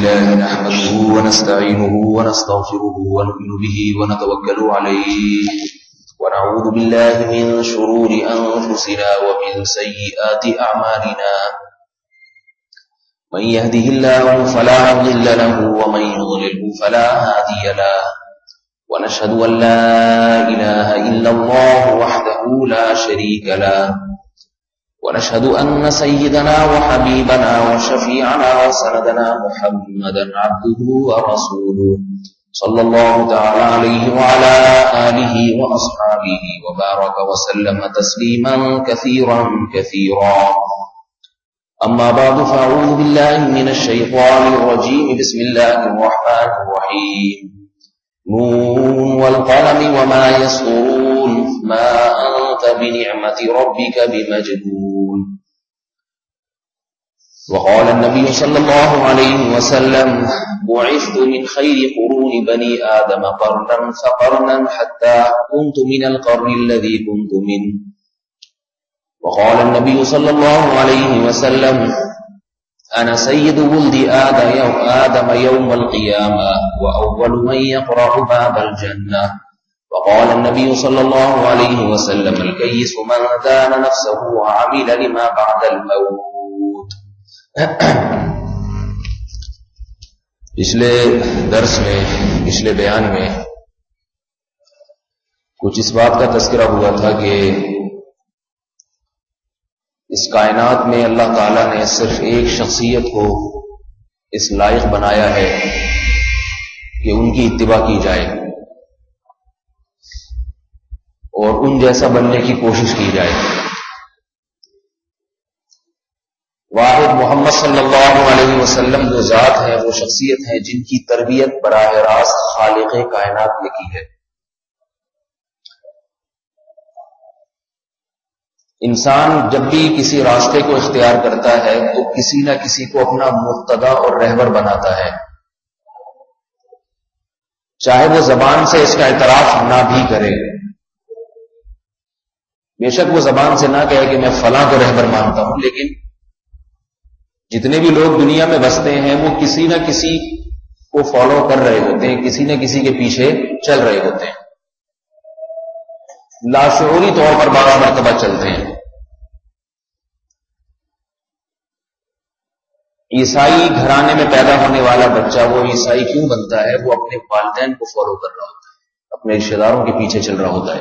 لله نحمده ونستعينه ونستغفره ونؤمن به ونتوكل عليه ونعوذ بالله من شرور أنفسنا ومن سيئات أعمالنا من يهده الله فلا مضل له ومن يضلله فلا هادي له ونشهد أن لا إله إلا الله وحده لا شريك له ونشهد أن سيدنا وحبيبنا وشفيعنا وسندنا محمدا عبده ورسوله صلى الله تعالى عليه وعلى آله وأصحابه وبارك وسلم تسليما كثيرا كثيرا أما بعد فأعوذ بالله من الشيطان الرجيم بسم الله الرحمن الرحيم نون والقلم وما يسطرون ما أنت بنعمة ربك بمجنون وقال النبي صلى الله عليه وسلم بعثت من خير قرون بني آدم قرنا فقرنا حتى كنت من القرن الذي كنت منه وقال النبي صلى الله عليه وسلم أنا سيد ولد آدم يوم القيامة وأول من يقرأ باب الجنة وقال النبي صلى الله عليه وسلم الكيس من دان نفسه وعمل لما بعد الموت. پچھلے درس میں پچھلے بیان میں کچھ اس بات کا تذکرہ ہوا تھا کہ اس کائنات میں اللہ تعالیٰ نے صرف ایک شخصیت کو اس لائق بنایا ہے کہ ان کی اتباع کی جائے اور ان جیسا بننے کی کوشش کی جائے. واحد محمد صلی اللہ علیہ وسلم وہ ذات ہے، وہ شخصیت ہے جن کی تربیت براہ راست خالق کائنات نے کی ہے. انسان جب بھی کسی راستے کو اختیار کرتا ہے تو کسی نہ کسی کو اپنا مقتدا اور رہبر بناتا ہے، چاہے وہ زبان سے اس کا اعتراف نہ بھی کرے. بے شک وہ زبان سے نہ کہے کہ میں فلاں کو رہبر مانتا ہوں، لیکن جتنے بھی لوگ دنیا میں بستے ہیں وہ کسی نہ کسی کو فالو کر رہے ہوتے ہیں، کسی نہ کسی کے پیچھے چل رہے ہوتے ہیں، لاشعوری طور پر بعض مرتبہ چلتے ہیں. عیسائی گھرانے میں پیدا ہونے والا بچہ وہ عیسائی کیوں بنتا ہے؟ وہ اپنے والدین کو فالو کر رہا ہوتا ہے، اپنے رشتے داروں کے پیچھے چل رہا ہوتا ہے.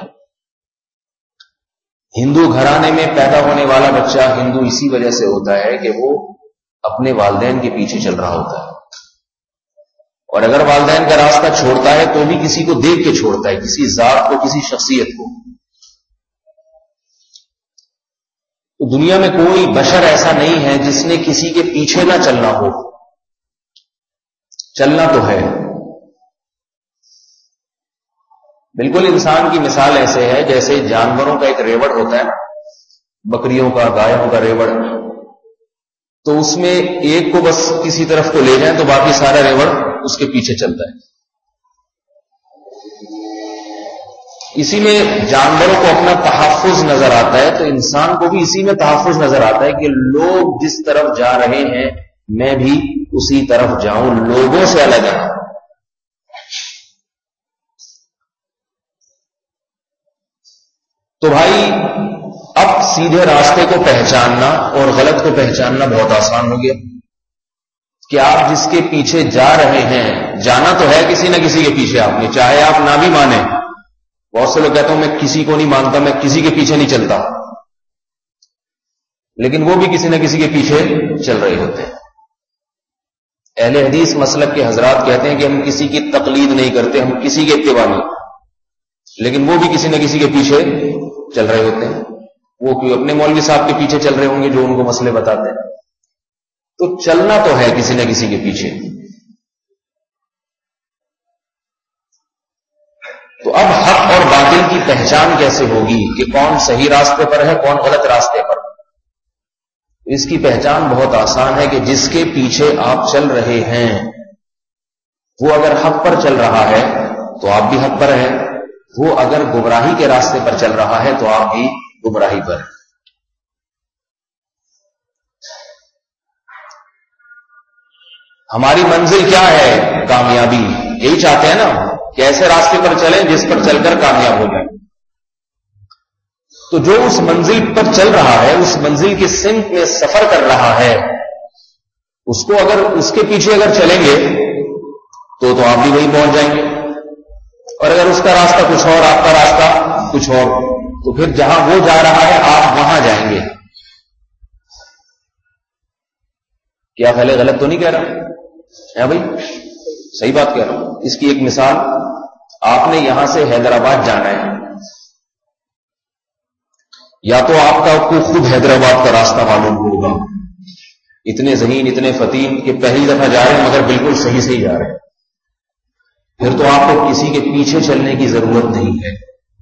ہندو گھرانے میں پیدا ہونے والا بچہ ہندو اسی وجہ سے ہوتا ہے کہ وہ اپنے والدین کے پیچھے چل رہا ہوتا ہے، اور اگر والدین کا راستہ چھوڑتا ہے تو بھی کسی کو دیکھ کے چھوڑتا ہے، کسی ذات کو، کسی شخصیت کو. تو دنیا میں کوئی بشر ایسا نہیں ہے جس نے کسی کے پیچھے نہ چلنا ہو. چلنا تو ہے. بالکل انسان کی مثال ایسے ہے جیسے جانوروں کا ایک ریوڑ ہوتا ہے، بکریوں کا، گایوں کا ریوڑ. تو اس میں ایک کو بس کسی طرف کو لے جائیں تو باقی سارا ریوڑ اس کے پیچھے چلتا ہے. اسی میں جانوروں کو اپنا تحفظ نظر آتا ہے، تو انسان کو بھی اسی میں تحفظ نظر آتا ہے کہ لوگ جس طرف جا رہے ہیں میں بھی اسی طرف جاؤں، لوگوں سے الگ ہے. تو بھائی اب سیدھے راستے کو پہچاننا اور غلط کو پہچاننا بہت آسان ہو گیا کہ آپ جس کے پیچھے جا رہے ہیں، جانا تو ہے کسی نہ کسی کے پیچھے آپ نے، چاہے آپ نہ بھی مانیں. بہت سے لوگ کہتے ہیں میں کسی کو نہیں مانتا، میں کسی کے پیچھے نہیں چلتا، لیکن وہ بھی کسی نہ کسی کے پیچھے چل رہے ہوتے ہیں. اہل حدیث مسلک کے حضرات کہتے ہیں کہ ہم کسی کی تقلید نہیں کرتے، ہم کسی کے اتباع نہیں، لیکن وہ بھی کسی نہ کسی کے پیچھے چل رہے ہوتے ہیں. وہ کوئی اپنے مولوی صاحب کے پیچھے چل رہے ہوں گے جو ان کو مسئلے بتاتے ہیں. تو چلنا تو ہے کسی نہ کسی کے پیچھے. تو اب حق اور باطل کی پہچان کیسے ہوگی کہ کون صحیح راستے پر ہے، کون غلط راستے پر؟ اس کی پہچان بہت آسان ہے کہ جس کے پیچھے آپ چل رہے ہیں وہ اگر حق پر چل رہا ہے تو آپ بھی حق پر ہیں، وہ اگر گمراہی کے راستے پر چل رہا ہے تو آپ بھی گمراہی پر ہیں. ہماری منزل کیا ہے؟ کامیابی. یہی چاہتے ہیں نا کہ ایسے راستے پر چلیں جس پر چل کر کامیاب ہو جائیں. تو جو اس منزل پر چل رہا ہے، اس منزل کی سمت میں سفر کر رہا ہے، اس کو اگر اس کے پیچھے اگر چلیں گے تو آپ بھی وہیں پہنچ جائیں گے. اور اگر اس کا راستہ کچھ اور، آپ کا راستہ کچھ اور، تو پھر جہاں وہ جا رہا ہے آپ وہاں جائیں گے. کیا خیال ہے؟ غلط تو نہیں کہہ رہا ہے بھائی؟ صحیح بات کہہ رہا ہوں. اس کی ایک مثال، آپ نے یہاں سے حیدرآباد جانا ہے، یا تو آپ کو خود حیدرآباد کا راستہ معلوم ہوگا، اتنے ذہین اتنے فتیم کہ پہلی دفعہ جا رہے ہیں مگر بالکل صحیح جا رہے ہیں، پھر تو آپ کو کسی کے پیچھے چلنے کی ضرورت نہیں ہے.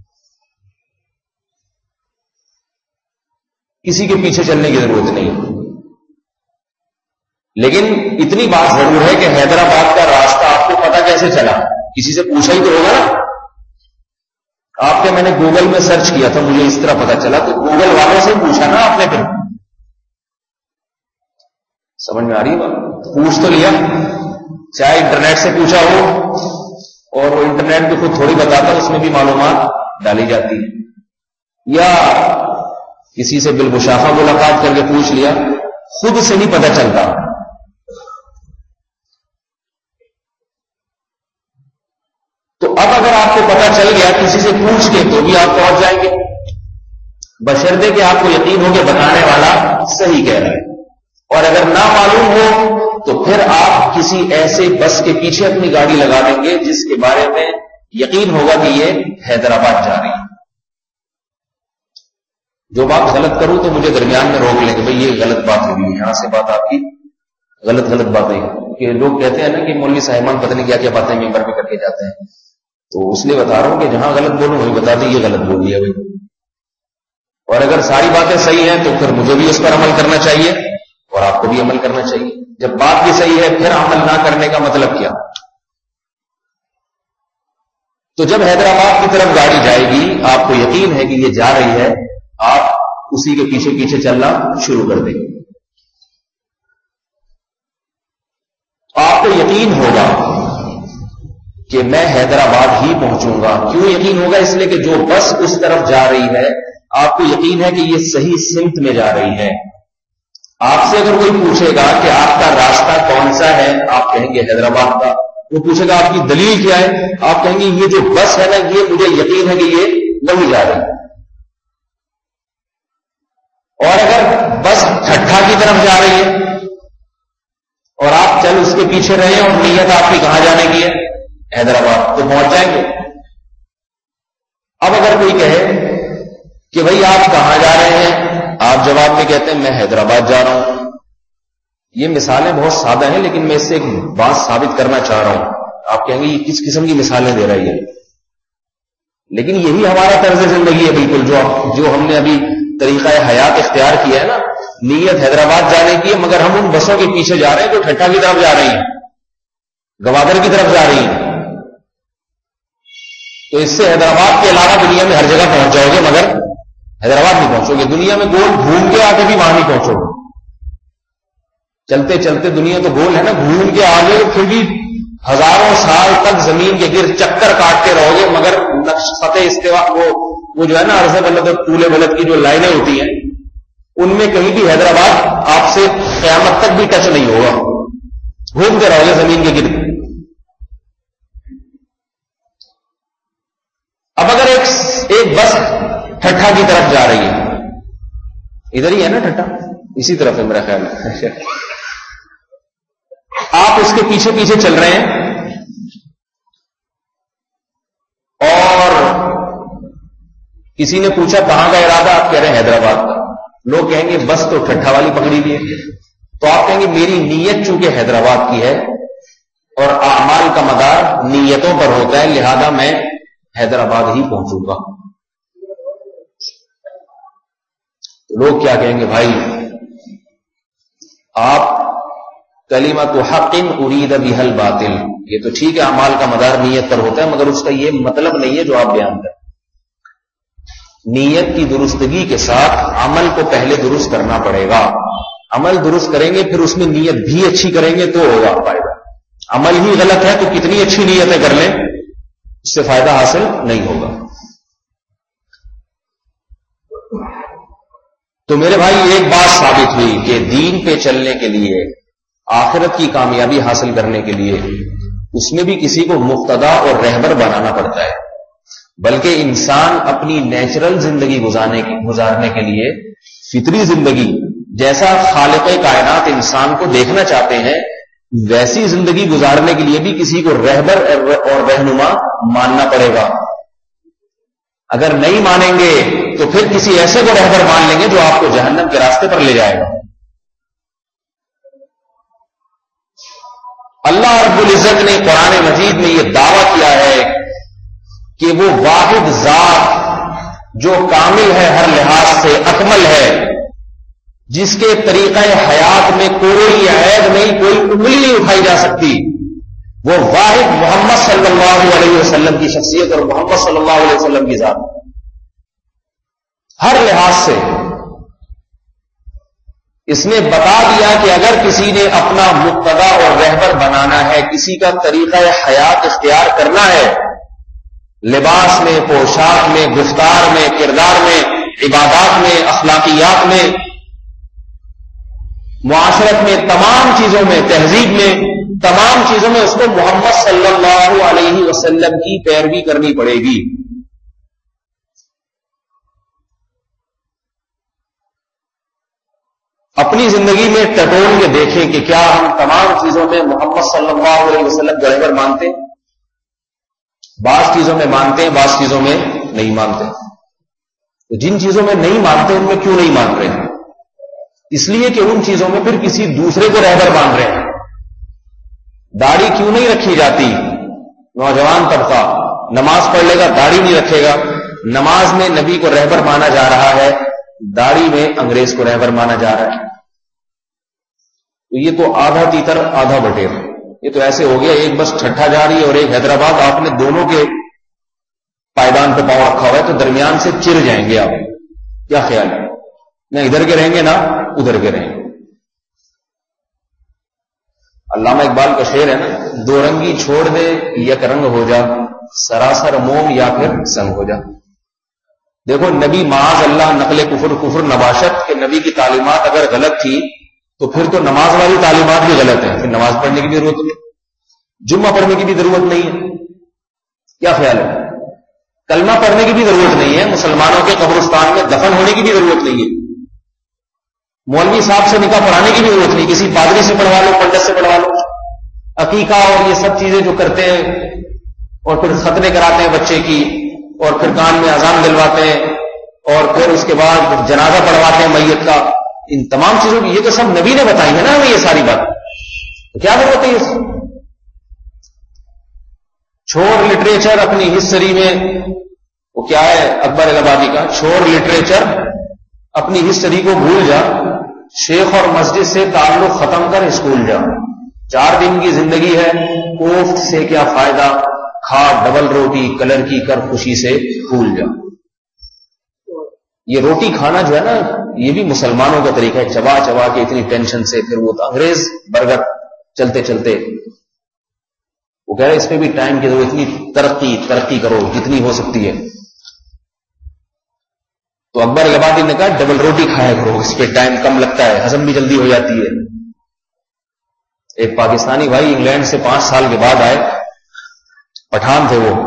کسی کے پیچھے چلنے کی ضرورت نہیں. لیکن اتنی بات ضرور ہے کہ حیدرآباد کا راستہ آپ کو پتا کیسے چلا؟ کسی سے پوچھا ہی تو ہوگا نا. آپ کے میں نے گوگل میں سرچ کیا تھا، مجھے اس طرح پتا چلا، تو گوگل والوں سے پوچھا نا آپ نے. پھر سمجھ میں آ رہی ہے بات؟ پوچھ تو لیا، چاہے انٹرنیٹ سے پوچھا ہو، اور وہ انٹرنیٹ بھی خود تھوڑی بتاتا، اس میں بھی معلومات ڈالی جاتی ہے، یا کسی سے بالمشافہ ملاقات کر کے پوچھ لیا، خود سے نہیں پتہ چلتا. تو اب اگر آپ کو پتہ چل گیا کسی سے پوچھ کے، تو بھی آپ پہنچ جائیں گے، بشرطے کہ آپ کو یقین ہو کہ بتانے والا صحیح کہہ رہا ہے. اور اگر نہ معلوم ہو تو پھر آپ کسی ایسے بس کے پیچھے اپنی گاڑی لگا دیں گے جس کے بارے میں یقین ہوگا کہ یہ حیدرآباد جا رہی ہے. جو بات غلط کروں تو مجھے درمیان میں روک لیں کہ بھئی یہ غلط بات ہوگی، یہاں سے بات آپ کی غلط باتیں. کہ لوگ کہتے ہیں نا کہ مولوی صاحبان پتہ نہیں کیا کیا باتیں ممبر پہ کر کے جاتے ہیں، تو اس لیے بتا رہا ہوں کہ جہاں غلط بولوں وہی بتا دیں یہ غلط بولی ہے بھائی. اور اگر ساری باتیں صحیح ہیں تو پھر مجھے بھی اس پر عمل کرنا چاہیے اور آپ کو بھی عمل کرنا چاہیے. جب بات بھی صحیح ہے پھر عمل نہ کرنے کا مطلب کیا؟ تو جب حیدرآباد کی طرف گاڑی جائے گی، آپ کو یقین ہے کہ یہ جا رہی ہے، آپ اسی کے پیچھے پیچھے چلنا شروع کر دیں گے. آپ کو یقین ہوگا کہ میں حیدرآباد ہی پہنچوں گا. کیوں یقین ہوگا؟ اس لیے کہ جو بس اس طرف جا رہی ہے آپ کو یقین ہے کہ یہ صحیح سمت میں جا رہی ہے. آپ سے اگر کوئی پوچھے گا کہ آپ کا راستہ کون سا ہے، آپ کہیں گے حیدرآباد کا. وہ پوچھے گا آپ کی دلیل کیا ہے، آپ کہیں گے یہ جو بس ہے نا، یہ مجھے یقین ہے کہ یہ وہی جا رہی ہے. اور اگر بس ٹھٹھا کی طرف جا رہی ہے اور آپ چل اس کے پیچھے رہے اور نیت آپ کی کہاں جانے کی ہے؟ حیدرآباد، تو پہنچ جائیں گے. اب اگر کوئی کہے کہ بھئی آپ کہاں جا رہے ہیں، آپ جواب میں کہتے ہیں میں حیدرآباد جا رہا ہوں. یہ مثالیں بہت سادہ ہیں، لیکن میں اس سے ایک بات ثابت کرنا چاہ رہا ہوں. آپ کہیں گے یہ کس قسم کی مثالیں دے رہی ہے؟ لیکن یہی ہمارا طرز زندگی ہے بالکل، جو ہم نے ابھی طریقہ حیات اختیار کیا ہے نا. نیت حیدرآباد جانے کی ہے، مگر ہم ان بسوں کے پیچھے جا رہے ہیں جو ٹھٹھا کی طرف جا رہی ہیں، گوادر کی طرف جا رہی ہیں. تو اس سے حیدرآباد کے علاوہ دنیا میں ہر جگہ پہنچ جاؤ گے، مگر حیدرآباد نہیں پہنچو گے. دنیا میں گول گھوم کے آگے بھی وہاں نہیں پہنچو گے. چلتے چلتے دنیا تو گول ہے نا، گھوم کے آگے پھر بھی ہزاروں سال تک زمین کے گرد چکر کاٹتے رہو گے، مگر سطح استوا وہ جو ہے نا عرض بلد اور طول بلد کی جو لائنیں ہوتی ہیں، ان میں کہیں بھی حیدرآباد آپ سے قیامت تک بھی ٹچ نہیں ہوگا. گھومتے رہو گے زمین کے گرد. اب اگر ایک بس ٹھٹھا کی طرف جا رہی ہے، ادھر ہی ہے نا ٹھٹھا، اسی طرف ہے میرا خیال ہے، آپ اس کے پیچھے پیچھے چل رہے ہیں اور کسی نے پوچھا کہاں کا ارادہ، آپ کہہ رہے ہیں حیدرآباد کا. لوگ کہیں گے بس تو ٹھٹھا والی پکڑی دی ہے. تو آپ کہیں گے میری نیت چونکہ حیدرآباد کی ہے اور اعمال کا مدار نیتوں پر ہوتا ہے، لہذا میں حیدرآباد ہی پہنچوں گا. لوگ کیا کہیں گے؟ بھائی آپ کلمۃ حق ارید بها الباطل، یہ تو ٹھیک ہے اعمال کا مدار نیت پر ہوتا ہے، مگر اس کا یہ مطلب نہیں ہے جو آپ بیان کریں. نیت کی درستگی کے ساتھ عمل کو پہلے درست کرنا پڑے گا. عمل درست کریں گے پھر اس میں نیت بھی اچھی کریں گے تو ہوگا فائدہ. عمل ہی غلط ہے تو کتنی اچھی نیتیں کر لیں اس سے فائدہ حاصل نہیں ہوگا. تو میرے بھائی ایک بات ثابت ہوئی کہ دین پہ چلنے کے لیے، آخرت کی کامیابی حاصل کرنے کے لیے اس میں بھی کسی کو مقتدا اور رہبر بنانا پڑتا ہے. بلکہ انسان اپنی نیچرل زندگی گزارنے کے لیے، فطری زندگی جیسا خالق کائنات انسان کو دیکھنا چاہتے ہیں، ویسی زندگی گزارنے کے لیے بھی کسی کو رہبر اور رہنما ماننا پڑے گا. اگر نہیں مانیں گے تو پھر کسی ایسے کو رہبر مان لیں گے جو آپ کو جہنم کے راستے پر لے جائے گا. اللہ رب العزت نے قرآن مجید میں یہ دعویٰ کیا ہے کہ وہ واحد ذات جو کامل ہے، ہر لحاظ سے اکمل ہے، جس کے طریقہ حیات میں کوئی عیب نہیں، کوئی انگلی نہیں اٹھائی جا سکتی، وہ واحد محمد صلی اللہ علیہ وسلم کی شخصیت اور محمد صلی اللہ علیہ وسلم کی ذات ہر لحاظ سے. اس نے بتا دیا کہ اگر کسی نے اپنا مقتدا اور رہبر بنانا ہے، کسی کا طریقہ حیات اختیار کرنا ہے، لباس میں، پوشاک میں، گفتار میں، کردار میں، عبادات میں، اخلاقیات میں، معاشرت میں، تمام چیزوں میں، تہذیب میں، تمام چیزوں میں اس کو محمد صلی اللہ علیہ وسلم کی پیروی کرنی پڑے گی. اپنی زندگی میں ٹٹول کے دیکھیں کہ کیا ہم تمام چیزوں میں محمد صلی اللہ علیہ وسلم کو رہبر مانتے ہیں؟ بعض چیزوں میں مانتے ہیں، بعض چیزوں میں نہیں مانتے. تو جن چیزوں میں نہیں مانتے ان میں کیوں نہیں مان رہے ہیں؟ اس لیے کہ ان چیزوں میں پھر کسی دوسرے کو رہبر مان رہے ہیں. داڑھی کیوں نہیں رکھی جاتی؟ نوجوان طبقہ نماز پڑھ لے گا، داڑھی نہیں رکھے گا. نماز میں نبی کو رہبر مانا جا رہا ہے، داڑھی میں انگریز کو رہبر مانا جا رہا ہے. تو یہ تو آدھا تیتر آدھا بٹیر، یہ تو ایسے ہو گیا ایک بس ٹھٹھا جا رہی ہے اور ایک حیدرآباد، آپ نے دونوں کے پائدان پہ پاؤں رکھا ہوا ہے تو درمیان سے چر جائیں گے. آپ کیا خیال ہے؟ نہ ادھر کے رہیں گے نہ ادھر کے رہیں گے. علامہ اقبال کا شعر ہے نا، دو رنگی چھوڑ دے یک رنگ ہو جا، سراسر موم یا پھر سنگ ہو جا. دیکھو نبی معاذ اللہ نقل کفر نباشت کہ نبی کی تعلیمات اگر غلط تھی تو پھر تو نماز والی تعلیمات بھی غلط ہیں، پھر نماز پڑھنے کی بھی ضرورت نہیں، جمعہ پڑھنے کی بھی ضرورت نہیں ہے. کیا خیال ہے؟ کلمہ پڑھنے کی بھی ضرورت نہیں ہے، مسلمانوں کے قبرستان میں دفن ہونے کی بھی ضرورت نہیں ہے، مولوی صاحب سے نکاح پڑھانے کی بھی ضرورت نہیں، کسی پادری سے پڑھوا لو، پنڈت سے پڑھوا لو. عقیقہ اور یہ سب چیزیں جو کرتے ہیں اور پھر ختنے کراتے ہیں بچے کی اور پھر کان میں اذان دلواتے ہیں اور پھر اس کے بعد جنازہ پڑھواتے ہیں میت کا، ان تمام چیزوں کی یہ تو سب نبی نے بتائی ہے نا ہمیں یہ ساری بات. تو کیا ضرورت ہے اس؟ چھوڑ لٹریچر اپنی ہسٹری میں، وہ کیا ہے اکبر الہبادی کا، چھوڑ لٹریچر اپنی ہسٹری کو بھول جا، شیخ اور مسجد سے تعلق ختم کر اسکول جا. 4 دن کی زندگی ہے، کوفت سے کیا فائدہ، کھا ڈبل روٹی کلر کی کر خوشی سے بھول جا. یہ روٹی کھانا جو ہے نا یہ بھی مسلمانوں کا طریقہ ہے، چبا چبا کے اتنی ٹینشن سے. پھر وہ انگریز برگر چلتے چلتے وہ کہہ رہے اس پہ بھی ٹائم کی ضرورت، اتنی ترقی کرو جتنی ہو سکتی ہے. تو اکبر الہبادی نے کہا ڈبل روٹی کھایا کرو، اس پہ ٹائم کم لگتا ہے، ہضم بھی جلدی ہو جاتی ہے. ایک پاکستانی بھائی انگلینڈ سے 5 سال کے بعد آئے، پٹھان تھے وہ،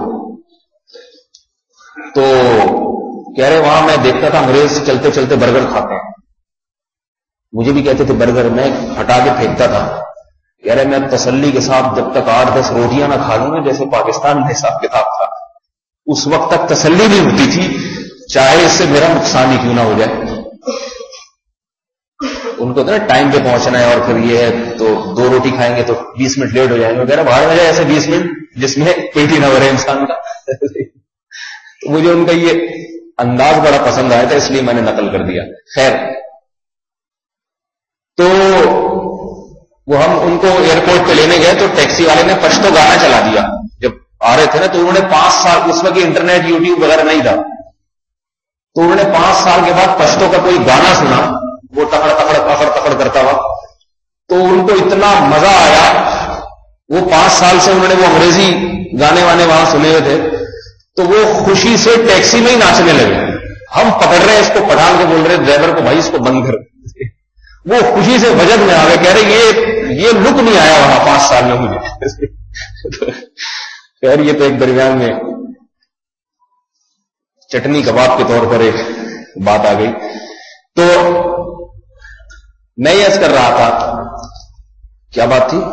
تو کہہ رہے وہاں میں دیکھتا تھا انگریز چلتے چلتے برگر کھاتے ہیں، مجھے بھی کہتے تھے برگر، میں ہٹا کے پھینکتا تھا. کہہ رہے میں تسلی کے ساتھ جب تک 8-10 روٹیاں نہ کھا لوں گا جیسے پاکستان میں حساب کتاب تھا، اس وقت تک تسلی نہیں ہوتی تھی، چاہے اس سے میرا نقصان ہی کیوں نہ ہو جائے. ان کو تو نا ٹائم پہ پہنچنا ہے اور پھر یہ ہے تو 2 روٹی کھائیں گے تو 20 منٹ لیٹ ہو جائیں گے وغیرہ، باہر میں جائے ایسے 20 منٹ جس میں پیٹ ہی نہ ہو رہے انسان کا. تو مجھے ان کا یہ انداز بڑا پسند آیا تھا، اس لیے میں نے نقل کر دیا. خیر، تو وہ ہم ان کو ایئرپورٹ پہ لینے گئے تو ٹیکسی والے نے پشتو گانا چلا دیا. جب آ رہے تھے نا تو انہوں نے 5 سال، اس وقت انٹرنیٹ یوٹیوب وغیرہ نہیں تھا، تو انہوں نے 5 سال کے بعد پشتو کا کوئی گانا سنا وہ تکڑ تکڑ کرتا ہوا. تو ان کو اتنا مزہ آیا, وہ 5 سال سے انہوں نے وہ انگریزی گانے وانے وہاں سنے ہوئے تھے, تو وہ خوشی سے ٹیکسی میں ہی ناچنے لگے. ہم پکڑ رہے ہیں اس کو, پٹھان کو بول رہے ڈرائیور کو بھائی اس کو بند کر. وہ خوشی سے وجد میں آ گئے, کہہ رہے یہ لک نہیں آیا وہاں 5 سال میں مجھے. خیر یہ تو ایک درمیان میں چٹنی کباب کے طور پر ایک بات آ گئی. تو میں یہ عرض کر رہا تھا, کیا بات تھی؟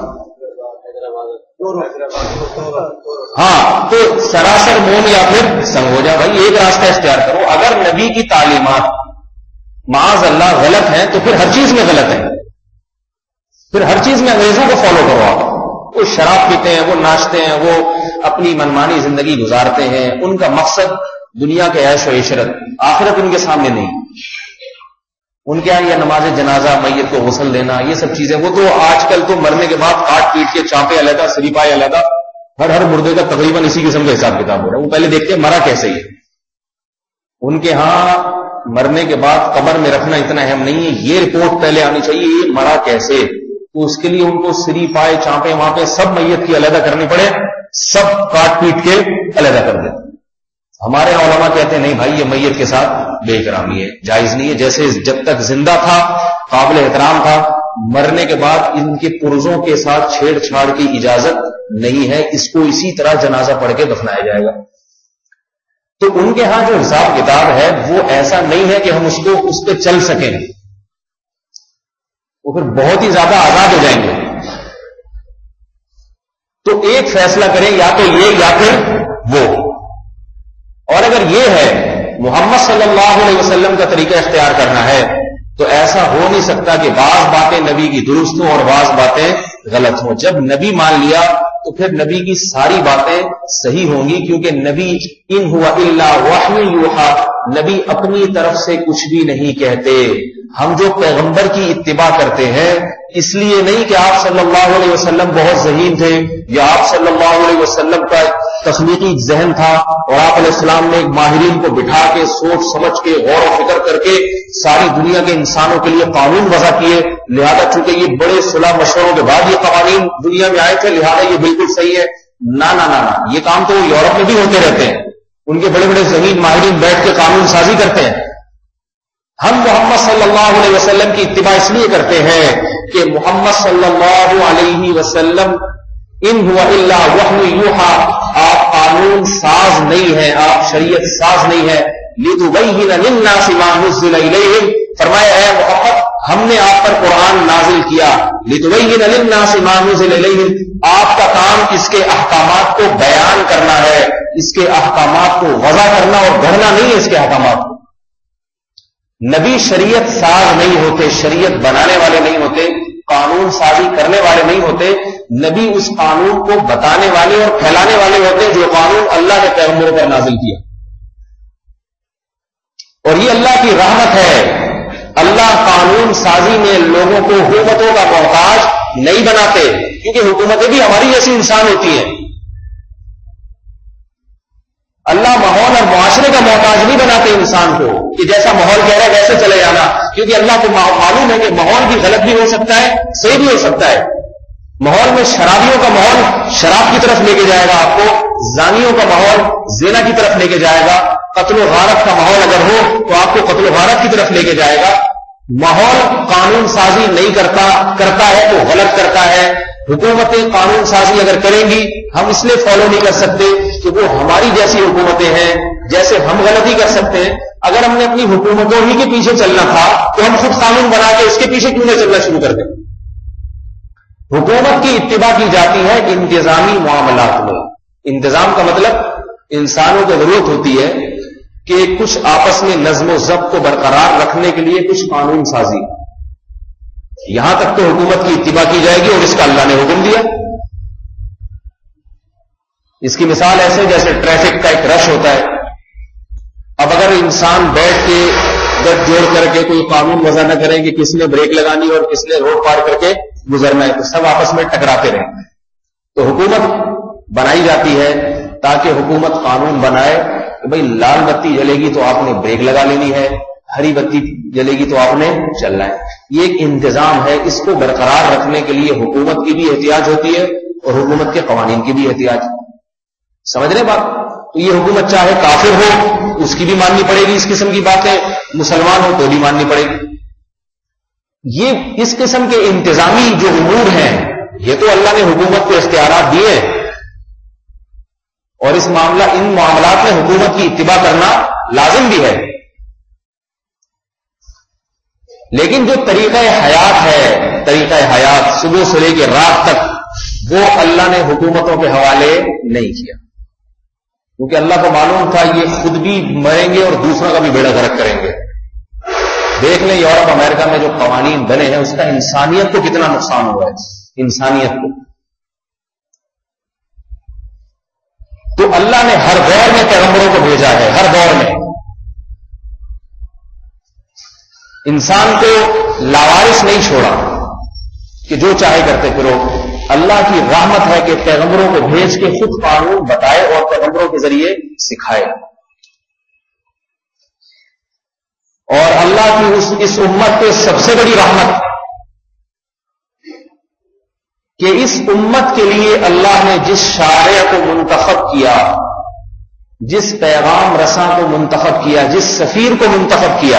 ہاں, تو سراسر مون یا پھر سنگ ہو جا. بھائی ایک راستہ اختیار کرو. اگر نبی کی تعلیمات معاذ اللہ غلط ہیں تو پھر ہر چیز میں غلط ہے, پھر ہر چیز میں انگریزوں کو فالو کرو. آپ وہ شراب پیتے ہیں, وہ ناچتے ہیں, وہ اپنی منمانی زندگی گزارتے ہیں, ان کا مقصد دنیا کے عیش و عشرت, آخرت ان کے سامنے نہیں. ان کے یہاں یہ نماز جنازہ, میت کو غسل دینا, یہ سب چیزیں, وہ تو آج کل تو مرنے کے بعد کاٹ پیٹ کے چانپے علیحدہ, سریپائے علیحدہ, ہر مردے کا تقریباً اسی قسم کا حساب کتاب ہو رہا ہے. وہ پہلے دیکھتے ہیں مرا کیسے ہی ہے. ان کے ہاں مرنے کے بعد قبر میں رکھنا اتنا اہم نہیں ہے, یہ رپورٹ پہلے آنی چاہیے یہ مرا کیسے. تو اس کے لیے ان کو سری پائے چانپے وہاں پہ سب میت کی علیحدہ کرنی پڑے, سب کاٹ پیٹ کے علیحدہ کر دیں. ہمارے علماء کہتے ہیں نہیں بھائی یہ میت کے ساتھ بے احترامی ہے, جائز نہیں ہے. جیسے جب تک زندہ تھا قابل احترام تھا, مرنے کے بعد ان کے پرزوں کے ساتھ چھیڑ چھاڑ کی اجازت نہیں ہے. اس کو اسی طرح جنازہ پڑھ کے دفنایا جائے گا. تو ان کے ہاں جو حساب کتاب ہے وہ ایسا نہیں ہے کہ ہم اس پہ چل سکیں, وہ پھر بہت ہی زیادہ آزاد ہو جائیں گے. تو ایک فیصلہ کریں, یا تو یہ یا پھر وہ. اور اگر یہ ہے محمد صلی اللہ علیہ وسلم کا طریقہ اختیار کرنا ہے تو ایسا ہو نہیں سکتا کہ بعض باتیں نبی کی درست ہوں اور بعض باتیں غلط ہوں. جب نبی مان لیا تو پھر نبی کی ساری باتیں صحیح ہوں گی, کیونکہ نبی ان ہوا الا وحی یوحا, نبی اپنی طرف سے کچھ بھی نہیں کہتے. ہم جو پیغمبر کی اتباع کرتے ہیں اس لیے نہیں کہ آپ صلی اللہ علیہ وسلم بہت ذہین تھے, یا آپ صلی اللہ علیہ وسلم کا تخلیقی ذہن تھا اور آپ علیہ السلام نے ماہرین کو بٹھا کے سوچ سمجھ کے غور و فکر کر کے ساری دنیا کے انسانوں کے لیے قانون وضع کیے, لہذا چونکہ یہ بڑے صلح مشوروں کے بعد یہ قوانین دنیا میں آئے تھے لہذا یہ بالکل صحیح ہے. نہ نہ نہ نہ, یہ کام تو یورپ میں بھی ہوتے رہتے ہیں, ان کے بڑے بڑے ذہین ماہرین بیٹھ کے قانون سازی کرتے ہیں. ہم محمد صلی اللہ علیہ وسلم کی اتباع اس لیے کرتے ہیں کہ محمد صلی اللہ علیہ وسلم ان ہوا الا وحی یوحا, آپ قانون ساز نہیں ہیں, آپ شریعت ساز نہیں ہیں. لتبین للناس ما نزل الیہم, فرمایا اے محمد ہم نے آپ پر قرآن نازل کیا, لتبین للناس ما نزل الیہم, آپ کا کام اس کے احکامات کو بیان کرنا ہے, اس کے احکامات کو وضع کرنا اور گھڑنا نہیں ہے. اس کے احکامات کو نبی شریعت ساز نہیں ہوتے, شریعت بنانے والے نہیں ہوتے, قانون سازی کرنے والے نہیں ہوتے. نبی اس قانون کو بتانے والے اور پھیلانے والے ہوتے جو قانون اللہ نے پیغمبروں پر نازل کیا. اور یہ اللہ کی رحمت ہے, اللہ قانون سازی میں لوگوں کو حکومتوں کا محتاج نہیں بناتے, کیونکہ حکومتیں بھی ہماری جیسی انسان ہوتی ہیں. اللہ ماحول اور معاشرے کا محتاج نہیں بناتے انسان کو کہ جیسا ماحول کہہ رہا ہے ویسے چلے جانا, کیونکہ اللہ کو معلوم ہے کہ ماحول بھی غلط بھی ہو سکتا ہے, صحیح بھی ہو سکتا ہے. ماحول میں شرابیوں کا ماحول شراب کی طرف لے کے جائے گا آپ کو, زانیوں کا ماحول زنا کی طرف لے کے جائے گا, قتل و غارت کا ماحول اگر ہو تو آپ کو قتل و غارت کی طرف لے کے جائے گا. ماحول قانون سازی نہیں کرتا ہے تو غلط کرتا ہے. حکومتیں قانون سازی اگر کریں گی ہم اس لیے فالو نہیں کر سکتے کہ وہ ہماری جیسی حکومتیں ہیں, جیسے ہم غلطی کر سکتے ہیں. اگر ہم نے اپنی حکومتوں ہی کے پیچھے چلنا تھا تو ہم خود قانون بنا کے اس کے پیچھے کیوں نہ چلنا شروع کر دیں. حکومت کی اتباع کی جاتی ہے انتظامی معاملات میں. انتظام کا مطلب انسانوں کو ضرورت ہوتی ہے کہ کچھ آپس میں نظم و ضبط کو برقرار رکھنے کے لیے کچھ قانون سازی, یہاں تک تو حکومت کی اتباع کی جائے گی اور اس کا اللہ نے حکم دیا. اس کی مثال ایسے جیسے ٹریفک کا ایک رش ہوتا ہے. اب اگر انسان بیٹھ کے گٹھ جوڑ کر کے کوئی قانون وضع نہ کریں کہ کس نے بریک لگانی اور کس نے روڈ پار کر کے گزرنا ہے تو سب آپس میں ٹکراتے رہیں. تو حکومت بنائی جاتی ہے تاکہ حکومت قانون بنائے کہ بھئی لال بتی جلے گی تو آپ نے بریک لگا لینی ہے, ہری بتی جلے گی تو آپ نے چلنا ہے. یہ ایک انتظام ہے، اس کو برقرار رکھنے کے لیے حکومت کی بھی احتیاط ہوتی ہے اور حکومت کے قوانین کی بھی احتیاط. سمجھ رہے بات؟ تو یہ حکومت چاہے کافر ہو اس کی بھی ماننی پڑے گی، اس قسم کی باتیں، مسلمان ہو تو بھی ماننی پڑے گی. یہ اس قسم کے انتظامی جو امور ہیں یہ تو اللہ نے حکومت کو اختیارات دیے اور ان معاملات میں حکومت کی اتباع کرنا لازم بھی ہے. لیکن جو طریقہ حیات ہے، طریقہ حیات صبح سے لے کے رات تک، وہ اللہ نے حکومتوں کے حوالے نہیں کیا، کیونکہ اللہ کو معلوم تھا یہ خود بھی مریں گے اور دوسروں کا بھی بیڑا غرق کریں گے. دیکھ لیں یورپ امریکہ میں جو قوانین بنے ہیں اس کا انسانیت کو کتنا نقصان ہوا ہے، انسانیت کو. تو اللہ نے ہر دور میں پیغمبروں کو بھیجا ہے، ہر دور میں انسان کو لاوارث نہیں چھوڑا کہ جو چاہے کرتے پھرو. اللہ کی رحمت ہے کہ پیغمبروں کو بھیج کے خود قانون بتائے اور پیغمبروں کے ذریعے سکھائے. اور اللہ کی اس امت پہ سب سے بڑی رحمت کہ اس امت کے لیے اللہ نے جس شارع کو منتخب کیا، جس پیغام رساں کو منتخب کیا، جس سفیر کو منتخب کیا،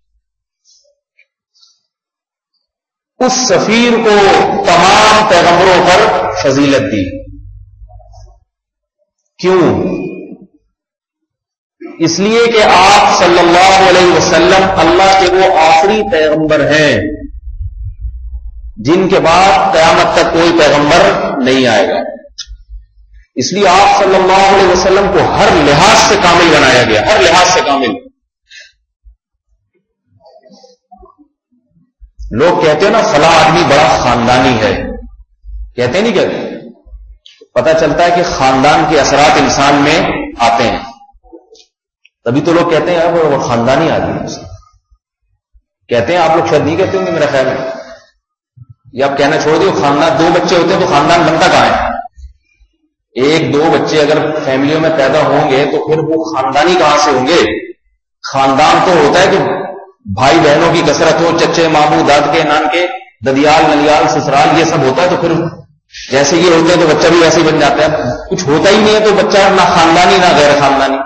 اس سفیر کو تمام پیغمبروں پر فضیلت دی. کیوں؟ اس لیے کہ آپ صلی اللہ علیہ وسلم اللہ کے وہ آخری پیغمبر ہیں جن کے بعد قیامت تک کوئی پیغمبر نہیں آئے گا. اس لیے آپ صلی اللہ علیہ وسلم کو ہر لحاظ سے کامل بنایا گیا، ہر لحاظ سے کامل. لوگ کہتے ہیں نا فلاں آدمی بڑا خاندانی ہے، کہتے نہیں کہتے؟ پتہ چلتا ہے کہ خاندان کے اثرات انسان میں آتے ہیں، تبھی تو لوگ کہتے ہیں وہ خاندانی آدمی ہے. کہتے ہیں، آپ لوگ شاید نہیں کہتے ہوں گے میرا خیال ہے، یہ آپ کہنا چھوڑ دیو. خاندان دو بچے ہوتے ہیں تو خاندان بنتا کہاں ہے؟ ایک دو بچے اگر فیملیوں میں پیدا ہوں گے تو پھر وہ خاندانی کہاں سے ہوں گے؟ خاندان تو ہوتا ہے کہ بھائی بہنوں کی کثرت ہو، چچے ماموں داد کے نان کے ددیال نلیال سسرال، یہ سب ہوتا ہے. تو پھر جیسے یہ ہوتے ہیں تو بچہ بھی ویسے ہی بن جاتا ہے. کچھ ہوتا ہی نہیں ہے تو بچہ نہ خاندانی نہ غیر خاندانی.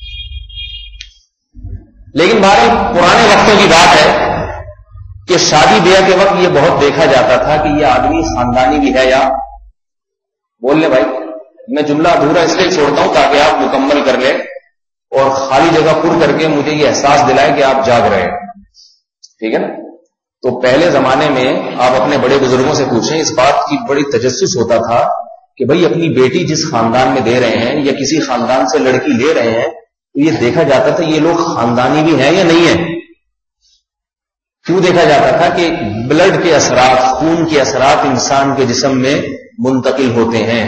لیکن بہرحال پرانے وقتوں کی بات ہے کہ شادی بیاہ کے وقت یہ بہت دیکھا جاتا تھا کہ یہ آدمی خاندانی بھی ہے یا. بول لیں بھائی، میں جملہ ادھورا اس لیے چھوڑتا ہوں تاکہ آپ مکمل کر لیں اور خالی جگہ پر کر کے مجھے یہ احساس دلائے کہ آپ جاگ رہے ہیں. ٹھیک ہے نا؟ تو پہلے زمانے میں آپ اپنے بڑے بزرگوں سے پوچھیں، اس بات کی بڑی تجسس ہوتا تھا کہ بھئی اپنی بیٹی جس خاندان میں دے رہے ہیں یا کسی خاندان سے لڑکی لے رہے ہیں تو یہ دیکھا جاتا تھا یہ لوگ خاندانی بھی ہیں یا نہیں ہیں. کیوں دیکھا جاتا تھا؟ کہ بلڈ کے اثرات، خون کے اثرات انسان کے جسم میں منتقل ہوتے ہیں.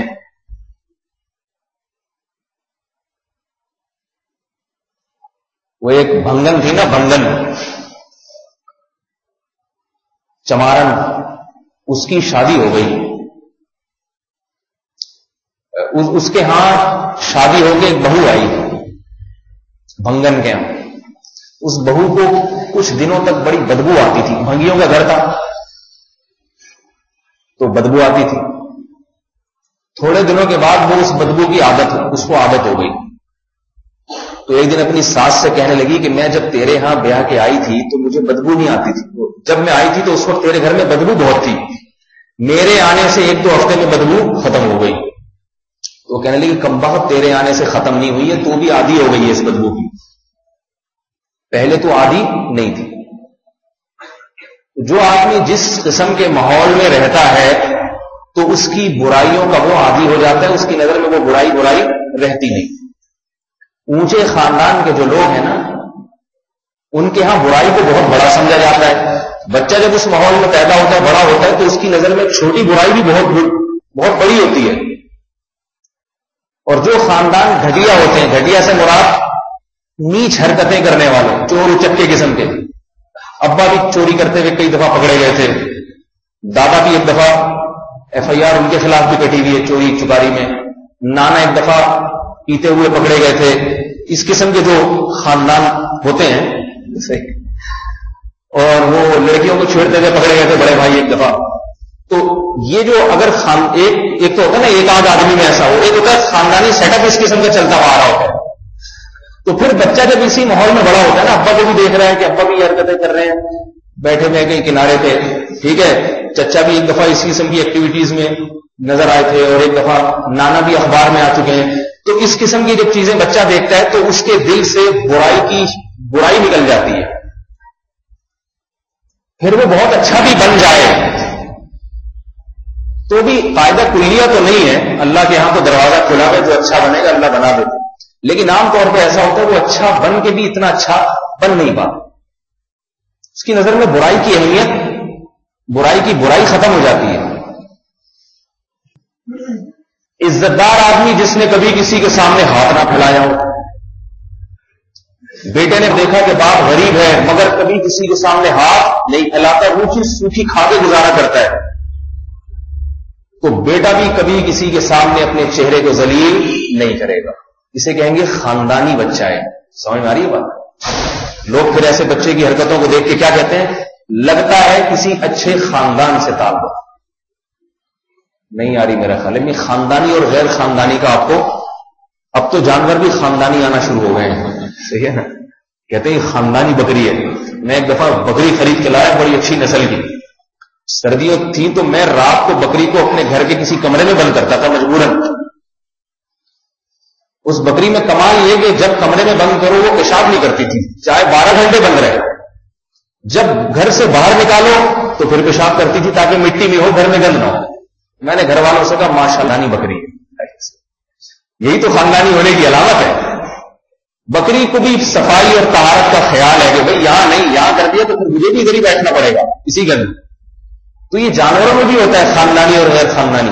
وہ ایک بھنگن تھی نا، بھنگن چمارن، اس کی شادی ہو گئی. اس کے ہاں شادی ہو کے ایک بہو آئی بھنگن کے ہاں. اس بہو کو کچھ دنوں تک بڑی بدبو آتی تھی. بھنگیوں کا گھر تھا تو بدبو آتی تھی. تھوڑے دنوں کے بعد وہ اس بدبو کی اس کو عادت ہو گئی. تو ایک دن اپنی ساس سے کہنے لگی کہ میں جب تیرے ہاں بیاہ کے آئی تھی تو مجھے بدبو نہیں آتی تھی. جب میں آئی تھی تو اس وقت تیرے گھر میں بدبو بہت تھی. میرے آنے سے ایک دو ہفتے میں بدبو ختم ہو گئی. تو کہنے لگی کم بخت تیرے آنے سے ختم نہیں ہوئی ہے، تو بھی عادی ہو گئی ہے اس بدبو کی. پہلے تو عادی نہیں تھی. جو آدمی جس قسم کے ماحول میں رہتا ہے تو اس کی برائیوں کا وہ عادی ہو جاتا ہے، اس کی نظر میں وہ برائی رہتی نہیں. اونچے خاندان کے جو لوگ ہیں نا ان کے ہاں برائی کو بہت بڑا سمجھا جاتا ہے. بچہ جب اس ماحول میں پیدا ہوتا ہے، بڑا ہوتا ہے، تو اس کی نظر میں چھوٹی برائی بھی بہت بڑی ہوتی ہے. اور جو خاندان گھٹیا ہوتے ہیں، گھٹیا سے مراد نیچ حرکتیں کرنے والے، چور اچکے قسم کے. ابا بھی چوری کرتے ہوئے کئی دفعہ پکڑے گئے تھے، دادا بھی ایک دفعہ FIR ان کے خلاف بھی کٹی ہوئی ہے چوری چکاری میں، نانا ایک دفعہ پیتے ہوئے پکڑے گئے تھے. اس قسم کے جو خاندان ہوتے ہیں، جیسے اور وہ لڑکیوں کو چھیڑتے ہوئے پکڑے گئے تھے بڑے بھائی ایک دفعہ. تو یہ جو اگر ایک تو ہوتا ہے نا ایک آدھ آدمی میں ایسا ہو, ایک ہوتا ہے خاندانی سیٹ اپ اس قسم کا چلتا ہوا آ رہا ہوتا ہے. تو پھر بچہ جب اسی ماحول میں بڑا ہوتا ہے نا, ابا کو بھی دیکھ رہا ہے کہ ابا بھی حرکتیں کر رہے ہیں, بیٹھے ہوئے کہیں کنارے پہ, ٹھیک ہے, چچا بھی ایک دفعہ اسی قسم کی ایکٹیویٹیز میں نظر آئے تھے, اور ایک دفعہ نانا بھی اخبار میں آ چکے ہیں. تو اس قسم کی جب چیزیں بچہ دیکھتا ہے تو اس کے دل سے برائی نکل جاتی ہے. پھر وہ بہت اچھا بھی بن جائے تو بھی قاعدہ کلیہ تو نہیں ہے, اللہ کے ہاں تو دروازہ کھلا ہے, جو اچھا بنے گا اللہ بنا دیتے. لیکن عام طور پہ ایسا ہوتا ہے وہ اچھا بن کے بھی اتنا اچھا بن نہیں پاتا. اس کی نظر میں برائی کی اہمیت, برائی ختم ہو جاتی ہے. عزت دار آدمی جس نے کبھی کسی کے سامنے ہاتھ نہ پھیلایا ہو, بیٹے نے دیکھا کہ باپ غریب ہے مگر کبھی کسی کے سامنے ہاتھ نہیں پھیلاتا, روکھی سوکھی کھا کے گزارا کرتا ہے, تو بیٹا بھی کبھی کسی کے سامنے اپنے چہرے کو ذلیل نہیں کرے گا. اسے کہیں گے خاندانی بچہ ہے. سمجھ میں آ رہی ہے بات؟ لوگ پھر ایسے بچے کی حرکتوں کو دیکھ کے کیا کہتے ہیں, لگتا ہے کسی اچھے خاندان سے تعلق. نہیں آ رہی میرا خیال ہے. خاندانی اور غیر خاندانی کا آپ کو, اب تو جانور بھی خاندانی آنا شروع ہو گئے ہیں, صحیح ہے نا, کہتے ہیں خاندانی بکری ہے. میں ایک دفعہ بکری خرید کے لایا, بڑی اچھی نسل کی, سردیوں تھی تو میں رات کو بکری کو اپنے گھر کے کسی کمرے میں بند کرتا تھا مجبوراً. اس بکری میں کمال یہ کہ جب کمرے میں بند کرو وہ پیشاب نہیں کرتی تھی, چاہے 12 گھنٹے بند رہے. جب گھر سے باہر نکالو تو پھر پیشاب کرتی تھی تاکہ مٹی میں ہو, گھر میں گند نہ ہو. میں نے گھر والوں سے کہا ماشاءاللہ بکری ہے, یہی تو خاندانی ہونے کی علامت ہے. بکری کو بھی صفائی اور طہارت کا خیال ہے کہ بھئی یہاں نہیں, یہاں کر دیا تو پھر مجھے بھی ادھر ہی بیٹھنا پڑے گا اسی گند. تو یہ جانوروں میں بھی ہوتا ہے خاندانی اور غیر خاندانی.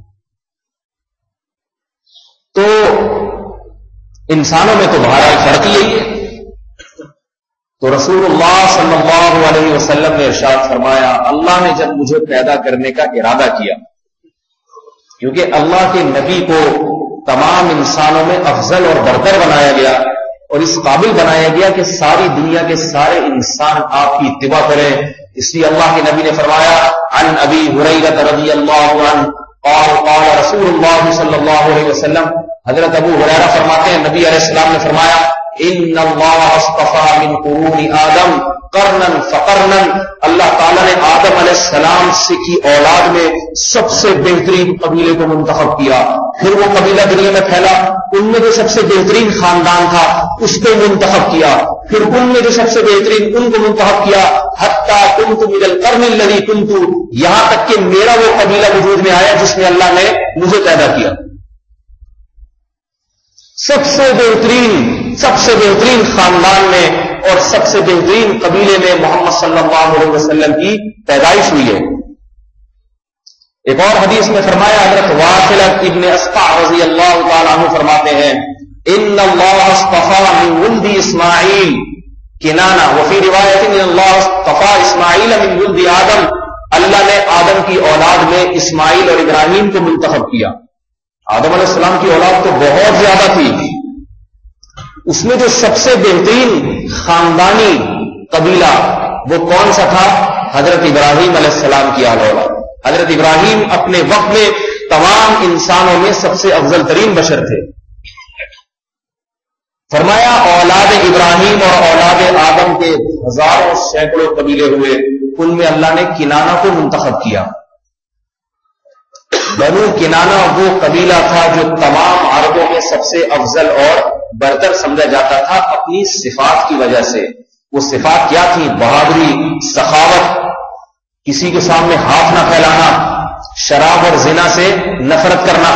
تو انسانوں میں تو بہرحال فرق یہی ہے. تو رسول اللہ صلی اللہ علیہ وسلم نے ارشاد فرمایا, اللہ نے جب مجھے پیدا کرنے کا ارادہ کیا, کیونکہ اللہ کے نبی کو تمام انسانوں میں افضل اور برتر بنایا گیا اور اس قابل بنایا گیا کہ ساری دنیا کے سارے انسان آپ کی اتباع کریں. اس لیے اللہ کے نبی نے فرمایا, عن ابی ہریرہ رضی اللہ عنہ قال قال رسول اللہ صلی اللہ علیہ وسلم, حضرت ابو ہریرہ فرماتے ہیں نبی علیہ السلام نے فرمایا, ان اللہ اصطفى من قرون آدم قرنا فقرنا, اللہ تعالیٰ نے آدم علیہ السلام سے کی اولاد میں سب سے بہترین قبیلے کو منتخب کیا. پھر وہ قبیلہ دنیا میں پھیلا, ان میں جو سب سے بہترین خاندان تھا اس کو منتخب کیا, پھر ان میں جو سب سے بہترین ان کو منتخب کیا, حتی کنت من القرن الذی کنت, یہاں تک کہ میرا وہ قبیلہ وجود میں آیا جس میں اللہ نے مجھے پیدا کیا. سب سے بہترین خاندان میں اور سب سے بہترین قبیلے میں محمد صلی اللہ علیہ وسلم کی پیدائش ہوئی ہے. ایک اور حدیث میں فرمایا, حضرت واصلہ ابن اسقع رضی اللہ تعالیٰ عنہ فرماتے ہیں, ان اللہ اصطفى من ولد اسماعیل کنانہ, وفی روایت ان اللہ اصطفى اسماعیل من ولد آدم, اللہ نے آدم کی اولاد میں اسماعیل اور ابراہیم کو منتخب کیا. آدم علیہ السلام کی اولاد تو بہت زیادہ تھی, اس میں جو سب سے بہترین خاندانی قبیلہ وہ کون سا تھا, حضرت ابراہیم علیہ السلام کی اولاد. حضرت ابراہیم اپنے وقت میں تمام انسانوں میں سب سے افضل ترین بشر تھے. فرمایا اولاد ابراہیم اور اولاد آدم کے ہزاروں سینکڑوں قبیلے ہوئے, ان میں اللہ نے کنانہ کو منتخب کیا. بنو کنانہ وہ قبیلہ تھا جو تمام عربوں میں سب سے افضل اور برتر سمجھا جاتا تھا اپنی صفات کی وجہ سے. وہ صفات کیا تھی؟ بہادری, سخاوت, کسی کے سامنے ہاتھ نہ پھیلانا, شراب اور زنا سے نفرت کرنا.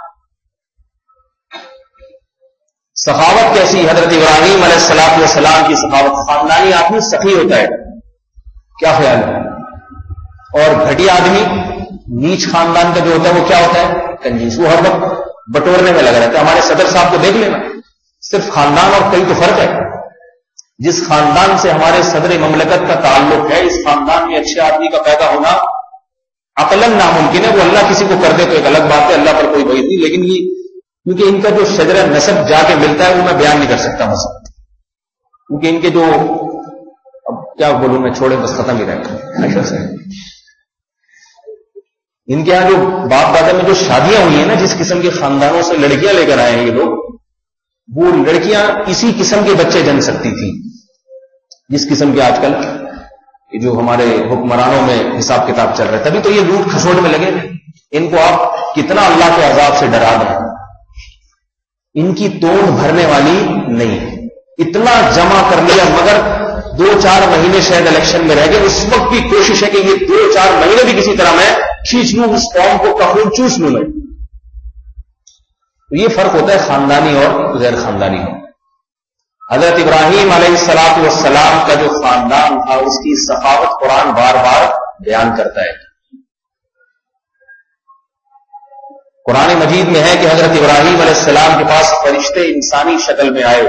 سخاوت کیسی؟ حضرت ابراہیم علیہ السلام کی سخاوت. خاندانی آدمی سخی ہوتا ہے, کیا خیال ہے؟ اور گھٹیا آدمی نیچ خاندان کا جو ہوتا ہے وہ کیا ہوتا ہے؟ کنجوس. وہ ہر وقت بٹورنے میں لگا رہتا ہے. ہمارے صدر صاحب کو دیکھ لینا, صرف خاندان اور کئی تو فرق ہے. جس خاندان سے ہمارے صدر مملکت کا تعلق ہے, اس خاندان میں اچھے آدمی کا پیدا ہونا عقلاً ناممکن ہے. وہ اللہ کسی کو کر دے تو ایک الگ بات ہے, اللہ پر کوئی بحث نہیں, لیکن یہ کیونکہ ان کا جو شجرہ نسب جا کے ملتا ہے وہ میں بیان نہیں کر سکتا مثلا, کیونکہ ان کے جو کیا بولوں میں، چھوڑے بس ختم ہی رہے. ان کے یہاں جو باپ دادا میں جو شادیاں ہوئی ہیں نا، جس قسم کے خاندانوں سے لڑکیاں لے کر آئے ہیں یہ لوگ، وہ لڑکیاں اسی قسم کے بچے جن سکتی تھی جس قسم کے آج کل جو ہمارے حکمرانوں میں حساب کتاب چل رہا ہے. تبھی تو یہ لوٹ کھسوٹ میں لگے. ان کو آپ کتنا اللہ کے عذاب سے ڈرا دیں، ان کی توڑ بھرنے والی نہیں. اتنا جمع کر لیا مگر 2-4 مہینے شاید الیکشن میں رہ گئے. اس وقت بھی کوشش ہے کہ یہ 2-4 مہینے بھی کسی طرح میں کھینچ لوں، اس قوم کو کخون چوس لوں میں. یہ فرق ہوتا ہے خاندانی اور غیر خاندانی ہو. حضرت ابراہیم علیہ الصلوۃ والسلام کا جو خاندان تھا اس کی سخاوت قرآن بار بار بیان کرتا ہے. قرآن مجید میں ہے کہ حضرت ابراہیم علیہ السلام کے پاس فرشتے انسانی شکل میں آئے،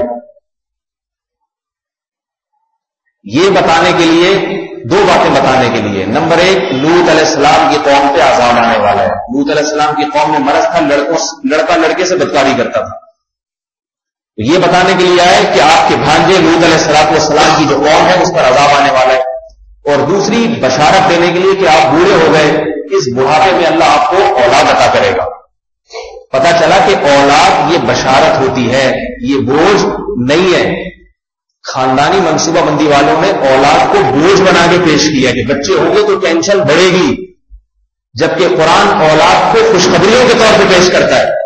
یہ بتانے کے لیے، 2 باتیں بتانے کے لیے. نمبر 1، لوط علیہ السلام کی قوم پہ عذاب آنے والا ہے. لوط علیہ السلام کی قوم میں مرض تھا، لڑکا لڑکے سے بدکاری کرتا تھا. تو یہ بتانے کے لیے آئے کہ آپ کے بھانجے لوط علیہ السلام کی جو قوم ہے اس پر عذاب آنے والا ہے. اور دوسری بشارت دینے کے لیے کہ آپ بوڑھے ہو گئے، اس بڑھاپے میں اللہ آپ کو اولاد عطا کرے گا. پتا چلا کہ اولاد یہ بشارت ہوتی ہے، یہ بوجھ نہیں ہے. خاندانی منصوبہ بندی والوں نے اولاد کو بوجھ بنا کے پیش کیا کہ بچے ہوں گے تو ٹینشن بڑھے گی، جبکہ قرآن اولاد کو خوشخبریوں کے طور پہ پیش کرتا ہے.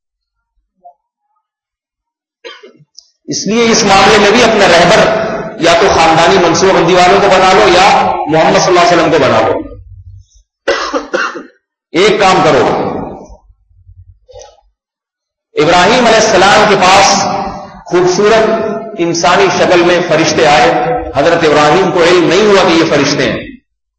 اس لیے اس معاملے میں بھی اپنا رہبر یا تو خاندانی منصوبہ بندی والوں کو بنا لو یا محمد صلی اللہ علیہ وسلم کو بنا لو. ایک کام کرو، ابراہیم علیہ السلام کے پاس خوبصورت انسانی شکل میں فرشتے آئے. حضرت ابراہیم کو علم نہیں ہوا کہ یہ فرشتے ہیں.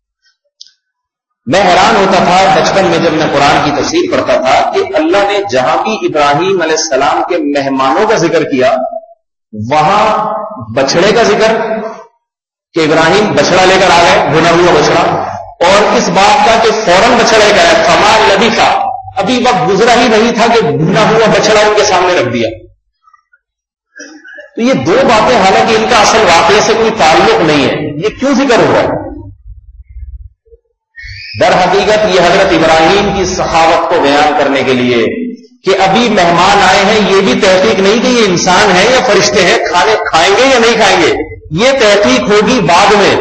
میں حیران ہوتا تھا بچپن میں جب میں قرآن کی تفسیر پڑھتا تھا کہ اللہ نے جہاں بھی ابراہیم علیہ السلام کے مہمانوں کا ذکر کیا وہاں بچڑے کا ذکر کہ ابراہیم بچڑا لے کر آ گئے، بنا ہوا بچڑا، اور اس بات کا کہ فوراً بچڑے کا ہے فمال نبی تھا، ابھی وقت گزرا ہی نہیں تھا کہ بنا ہوا بچڑا ان کے سامنے رکھ دیا. تو یہ 2 باتیں حالانکہ ان کا اصل واقعے سے کوئی تعلق نہیں ہے، یہ کیوں ذکر ہوا ہے؟ در حقیقت یہ حضرت ابراہیم کی سخاوت کو بیان کرنے کے لیے کہ ابھی مہمان آئے ہیں، یہ بھی تحقیق نہیں کہ یہ انسان ہے یا فرشتے ہیں، کھانے کھائیں گے یا نہیں کھائیں گے، یہ تحقیق ہوگی بعد میں.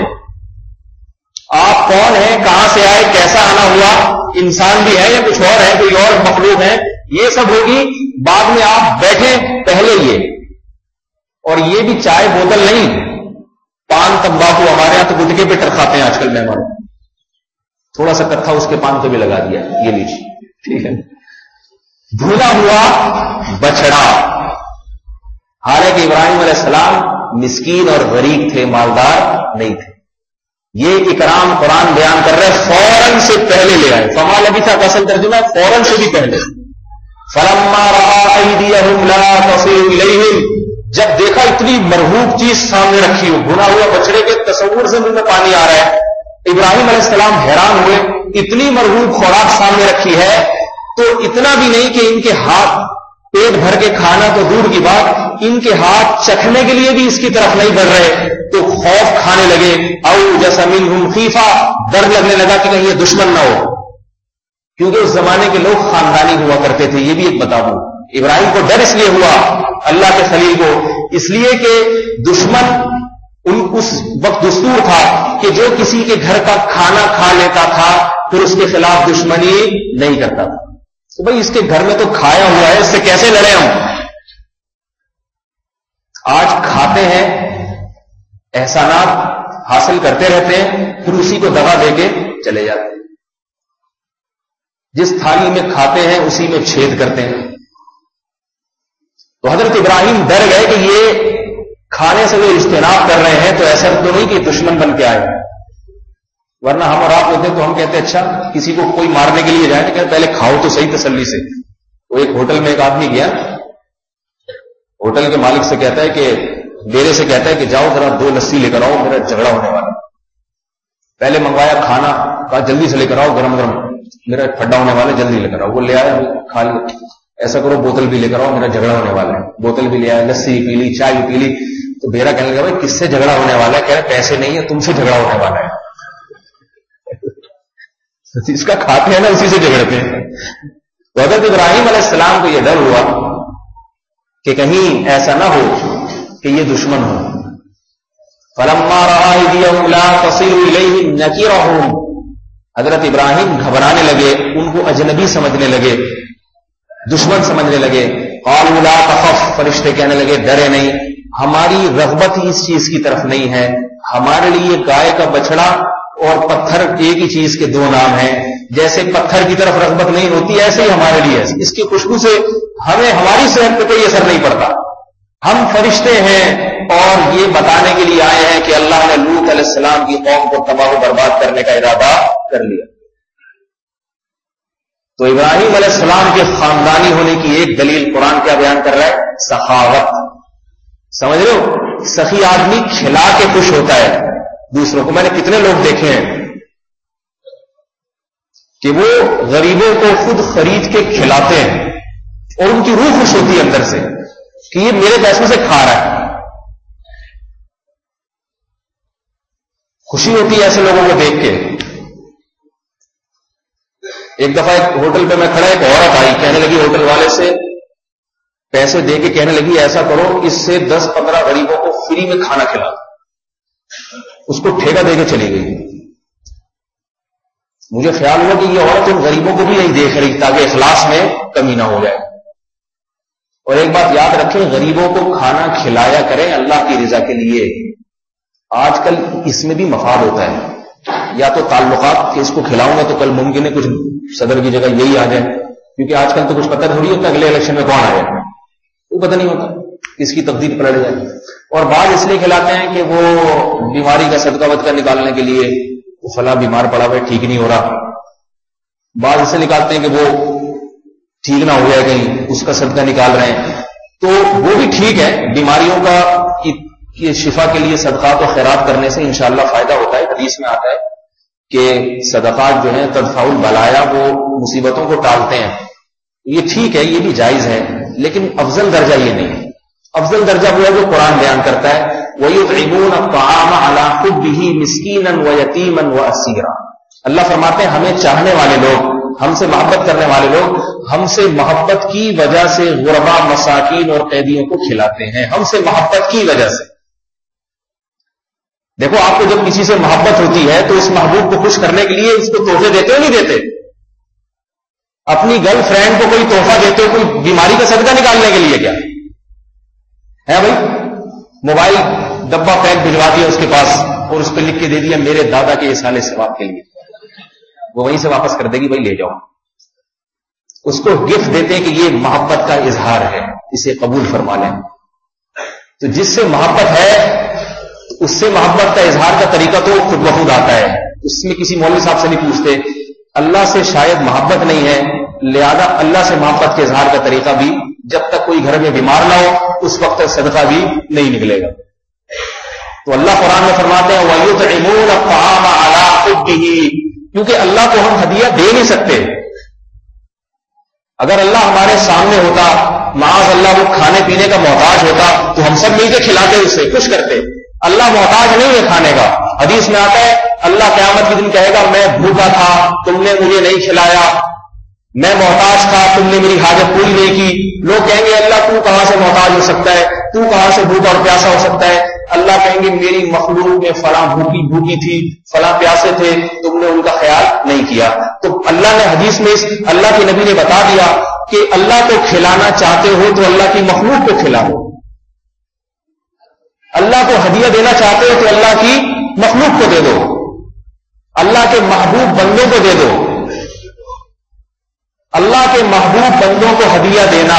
آپ کون ہیں، کہاں سے آئے، کیسا آنا ہوا، انسان بھی ہے یا کچھ اور ہے، کوئی اور مخلوق ہے، یہ سب ہوگی بعد میں. آپ بیٹھیں پہلے یہ، اور یہ بھی چائے بوتل نہیں، پان تمباکو. ہمارے یہاں تو گٹکے پہ ٹرکھاتے ہیں آج کل مہمان، تھوڑا سا کتھا اس کے پان پہ بھی لگا دیا، یہ لیجیے، ٹھیک ہے. بھولا ہوا بچڑا. حالانکہ ابراہیم علیہ السلام مسکین اور غریب تھے، مالدار نہیں تھے. یہ اکرام قرآن بیان کر رہے فوراً سے پہلے لے آئے. فما لبث کا اصل ترجمہ ہے فوراً سے بھی پہلے. فلما رأى أيديهم لا تصل إليهم، جب دیکھا اتنی مرغوب چیز سامنے رکھی ہو، بھنا ہوا بچڑے کے تصور سے منہ میں پانی آ رہا ہے. ابراہیم علیہ السلام حیران ہوئے، اتنی مرغوب خوراک سامنے رکھی ہے تو اتنا بھی نہیں کہ ان کے ہاتھ پیٹ بھر کے کھانا تو دور کی بات، ان کے ہاتھ چکھنے کے لیے بھی اس کی طرف نہیں بڑھ رہے. تو خوف کھانے لگے. اوجس منہم خیفہ، ڈر لگنے لگا کہ کہیں یہ دشمن نہ ہو، کیونکہ اس زمانے کے لوگ خاندانی ہوا کرتے تھے. یہ بھی ایک بتا دوں، ابراہیم کو ڈر اس لیے ہوا اللہ کے خلیل کو، اس لیے کہ دشمن اس وقت دستور تھا کہ جو کسی کے گھر کا کھانا کھا لیتا تھا پھر اس کے خلاف دشمنی نہیں کرتا تھا. تو بھائی اس کے گھر میں تو کھایا ہوا ہے، اس سے کیسے لڑیں ہم. آج کھاتے ہیں، احسانات حاصل کرتے رہتے ہیں، پھر اسی کو دبا دے کے چلے جاتے ہیں. جس تھالی میں کھاتے ہیں اسی میں چھید کرتے ہیں. تو حضرت ابراہیم ڈر گئے کہ یہ کھانے سے وہ اجتناب کر رہے ہیں تو ایسا تو نہیں کہ دشمن بن کے آئے. ورنہ ہم اور آپ ہوتے تو ہم کہتے اچھا کسی کو کوئی مارنے کے لیے جائے تو کہتے پہلے کھاؤ تو صحیح تسلی سے. وہ ایک ہوٹل میں ایک آدمی گیا، ہوٹل کے مالک سے کہتا ہے کہ ڈیرے سے کہتا ہے کہ جاؤ ذرا 2 لسی لے کر آؤ، میرا جھگڑا ہونے والا. پہلے منگوایا کھانا، کہا جلدی سے لے کر آؤ، گرم گرم، میرا پھڈا ہونے والا، جلدی لے کر آؤ. وہ لے آیا، کھا لیا. ایسا کرو بوتل بھی لے کر آؤ، میرا جھگڑا ہونے والا ہے. بوتل بھی لے آیا، لسی پی لی، چائے بھی پی لی. تو بیرا کہنے لگا بھائی کس سے جھگڑا ہونے والا ہے؟ کہہ رہے پیسے نہیں ہے، تم سے جھگڑا ہونے والا ہے. اس کا کھاتے ہیں نا اسی سے جھگڑتے ہیں. تو حضرت ابراہیم علیہ السلام کو یہ ڈر ہوا کہ کہیں ایسا نہ ہو کہ یہ دشمن ہو. فلما رأى أيديهم لا تصل إليه نكرهم، حضرت ابراہیم گھبرانے لگے، ان کو اجنبی سمجھنے لگے، دشمن سمجھنے لگے. قالوا لا تخف، فرشتے کہنے لگے ڈرے نہیں، ہماری رغبت ہی اس چیز کی طرف نہیں ہے. ہمارے لیے گائے کا بچڑا اور پتھر ایک ہی چیز کے دو نام ہیں. جیسے پتھر کی طرف رغبت نہیں ہوتی ایسے ہی ہمارے لیے اس کی خوشبو سے ہمیں ہماری صحت پہ کوئی اثر نہیں پڑتا. ہم فرشتے ہیں اور یہ بتانے کے لیے آئے ہیں کہ اللہ نے لوط علیہ السلام کی قوم کو تباہ و برباد کرنے کا ارادہ کر لیا. تو ابراہیم علیہ السلام کے خاندانی ہونے کی ایک دلیل قرآن کیا بیان کر رہا ہے؟ سخاوت. سمجھ رہے ہو؟ سخی آدمی کھلا کے خوش ہوتا ہے دوسروں کو. میں نے کتنے لوگ دیکھے ہیں کہ وہ غریبوں کو خود خرید کے کھلاتے ہیں اور ان کی روح خوش ہوتی ہے اندر سے کہ یہ میرے پیسوں سے کھا رہا ہے. خوشی ہوتی ہے ایسے لوگوں کو دیکھ کے. ایک دفعہ ایک ہوٹل پہ میں کھڑا، ایک عورت آئی، کہنے لگی ہوٹل والے سے پیسے دے کے کہنے لگی ایسا کرو اس سے 10-15 غریبوں کو فری میں کھانا کھلا. اس کو ٹھیکہ دے کے چلی گئی. مجھے خیال ہوا کہ یہ عورت ان غریبوں کو بھی نہیں دیکھ رہی تاکہ اخلاص میں کمی نہ ہو جائے. اور ایک بات یاد رکھیں، غریبوں کو کھانا کھلایا کریں اللہ کی رضا کے لیے. آج کل اس میں بھی مفاد ہوتا ہے، یا تو تعلقات کہ اس کو کھلاؤں گا تو کل ممکن ہے کچھ صدر کی جگہ یہی آ جائے، کیونکہ آج کل تو کچھ پتہ تھوڑی ہوتا اگلے الیکشن میں کون آ جائے، وہ پتہ نہیں ہوتا کس کی تقدیر پلٹ جائے. اور بعض اس لیے کھلاتے ہیں کہ وہ بیماری کا صدقہ ودقہ نکالنے کے لیے، وہ فلاں بیمار پڑا ہوا ہے ٹھیک نہیں ہو رہا. بعض اسے نکالتے ہیں کہ وہ ٹھیک نہ ہو جائے کہیں اس کا صدقہ نکال رہے ہیں. تو وہ بھی ٹھیک ہے، بیماریوں کا کی شفا کے لیے صدقات و خیرات کرنے سے انشاءاللہ فائدہ ہوتا ہے. حدیث میں آتا ہے کہ صدقات جو ہیں تدفع البلایا، وہ مصیبتوں کو ٹالتے ہیں. یہ ٹھیک ہے، یہ بھی جائز ہے، لیکن افضل درجہ یہ نہیں. افضل درجہ وہ ہے جو قرآن بیان کرتا ہے وَيُطْعِمُونَ الطَّعَامَ عَلَىٰ حُبِّهِ مِسْكِينًا وَيَتِيمًا وَأَسِيرًا. اللہ فرماتے ہیں ہمیں چاہنے والے لوگ، ہم سے محبت کرنے والے لوگ ہم سے محبت کی وجہ سے غربا، مساکین اور قیدیوں کو کھلاتے ہیں. ہم سے محبت کی وجہ سے. دیکھو آپ کو جب کسی سے محبت ہوتی ہے تو اس محبوب کو خوش کرنے کے لیے اس کو تحفے دیتے ہو نہیں دیتے؟ اپنی گرل فرینڈ کو کوئی تحفہ دیتے ہو کوئی بیماری کا صدقہ نکالنے کے لیے کیا ہے بھائی؟ موبائل ڈبہ پیک بھجوا دیا اس کے پاس اور اس پہ لکھ کے دے دیا میرے دادا کے اصالے ثواب کے لیے. وہ وہیں سے واپس کر دے گی بھائی لے جاؤ. اس کو گفٹ دیتے ہیں کہ یہ محبت کا اظہار ہے، اسے قبول فرما لیں. تو جس سے محبت ہے اس سے محبت کا اظہار کا طریقہ تو خود بخود آتا ہے. اس میں کسی مولوی صاحب سے نہیں پوچھتے. اللہ سے شاید محبت نہیں ہے، لہذا اللہ سے محبت کے اظہار کا طریقہ بھی جب تک کوئی گھر میں بیمار نہ ہو اس وقت تک صدقہ بھی نہیں نکلے گا. تو اللہ قرآن میں فرماتے ہیں وَيُطْعِمُونَ الطَّعَامَ عَلَىٰ حُبِّهِ، کیونکہ اللہ کو ہم ہدیہ دے نہیں سکتے. اگر اللہ ہمارے سامنے ہوتا، معاذ اللہ وہ کھانے پینے کا محتاج ہوتا تو ہم سب مل کے کھلاتے، اسے خوش کرتے. اللہ محتاج نہیں ہے کھانے کا. حدیث میں آتا ہے اللہ قیامت کے دن کہے گا میں بھوکا تھا تم نے مجھے نہیں کھلایا، میں محتاج تھا تم نے میری حاجت پوری نہیں کی. لوگ کہیں گے اللہ تو کہاں سے محتاج ہو سکتا ہے، تو کہاں سے بھوکا اور پیاسا ہو سکتا ہے. اللہ کہیں گے میری مخلوق میں فلاں بھوکی تھی، فلاں پیاسے تھے، تم نے ان کا خیال نہیں کیا. تو اللہ نے حدیث میں اللہ کے نبی نے بتا دیا کہ اللہ کو کھلانا چاہتے ہو تو اللہ کی مخلوق کو کھلاؤ، اللہ کو ہدیہ دینا چاہتے ہو تو اللہ کی مخلوق کو دے دو، اللہ کے محبوب بندوں کو دے دو. اللہ کے محبوب بندوں کو ہدیہ دینا،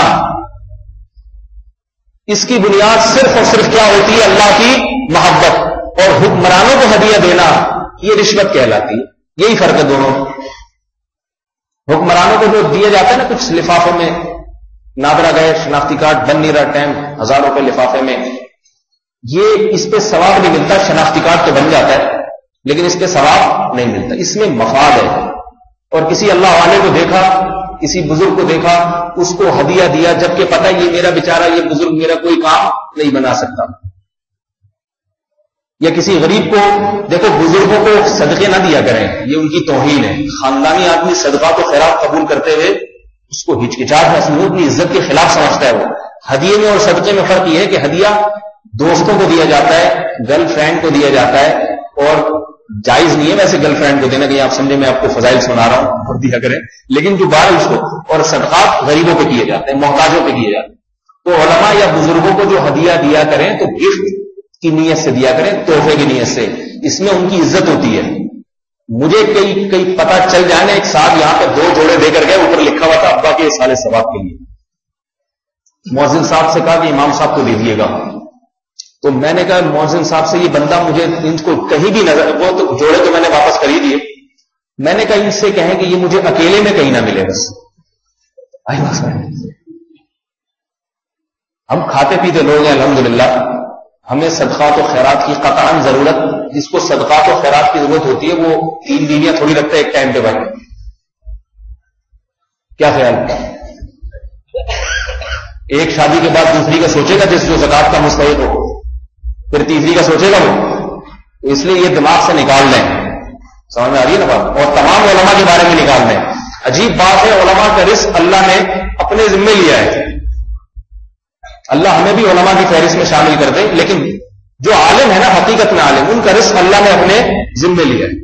اس کی بنیاد صرف اور صرف کیا ہوتی ہے؟ اللہ کی محبت. اور حکمرانوں کو ہدیہ دینا یہ رشوت کہلاتی ہے. یہی فرق ہے دونوں. حکمرانوں کو جو دیا جاتا ہے نا کچھ لفافوں میں، نادرا گئے شناختی کارڈ بن نہیں رہا ٹائم 1000 روپے لفافے میں، یہ اس پہ ثواب نہیں ملتا. شناختی کارڈ تو بن جاتا ہے لیکن اس پہ ثواب نہیں ملتا. اس میں مفاد ہے. اور کسی اللہ والے کو دیکھا، کسی بزرگ کو دیکھا، اس کو ہدیہ دیا جبکہ پتہ یہ میرا بیچارہ یہ بزرگ میرا کوئی کام نہیں بنا سکتا، یا کسی غریب کو. دیکھو بزرگوں کو صدقے نہ دیا کریں، یہ ان کی توہین ہے. خاندانی آدمی صدقات و خیرات قبول کرتے ہوئے اس کو ہچکچاہٹ محسوس ہو، اپنی عزت کے خلاف سمجھتا ہے. وہ ہدیے میں اور صدقے میں فرق یہ ہے کہ ہدیہ دوستوں کو دیا جاتا ہے، گرل فرینڈ کو دیا جاتا ہے، اور جائز نہیں ہے ویسے گرل فرینڈ کو دینا کہ آپ سمجھے میں آپ کو فضائل سنا رہا ہوں اور دیا کریں، لیکن جو باہر اس کو. اور صدقات غریبوں پہ کیے جاتے ہیں، محتاجوں پہ کیے جاتے ہیں. تو علماء یا بزرگوں کو جو ہدیہ دیا کریں تو گفٹ کی نیت سے دیا کریں، تحفے کی نیت سے. اس میں ان کی عزت ہوتی ہے. مجھے کئی پتہ چل جائے نا، ایک صاحب یہاں پہ 2 جوڑے دے کر گئے، اوپر لکھا ہوا تھا ابا کے سال ثواب کے لیے. مؤذن صاحب سے کہا کہ امام صاحب کو دے دیے گا. تو میں نے کہا مؤذن صاحب سے، یہ بندہ مجھے ان کو کہیں بھی نظر، وہ تو جوڑے تو میں نے واپس کر ہی دیے. میں نے کہا ان سے کہیں کہ یہ مجھے اکیلے میں کہیں نہ ملے. بس ہم کھاتے پیتے لوگ ہیں الحمدللہ، ہمیں صدقات و خیرات کی قطعاً ضرورت. جس کو صدقات و خیرات کی ضرورت ہوتی ہے وہ 3 بیویاں تھوڑی رکھتا ہے ایک ٹائم پہ. بھائی کیا خیال ہے؟ ایک شادی کے بعد دوسری کا سوچے گا جس جو زکات کا مستحق ہو، پھر تیسری کا سوچے گا وہ. اس لیے یہ دماغ سے نکال لیں. سمجھ میں آ رہی ہے نا بات؟ اور تمام علماء کے بارے میں نکال لیں. عجیب بات ہے، علماء کا رزق اللہ نے اپنے ذمے لیا ہے. اللہ ہمیں بھی علماء کی فہرست میں شامل کر دے، لیکن جو عالم ہے نا حقیقت میں عالم، ان کا رزق اللہ نے اپنے ذمے لیا ہے.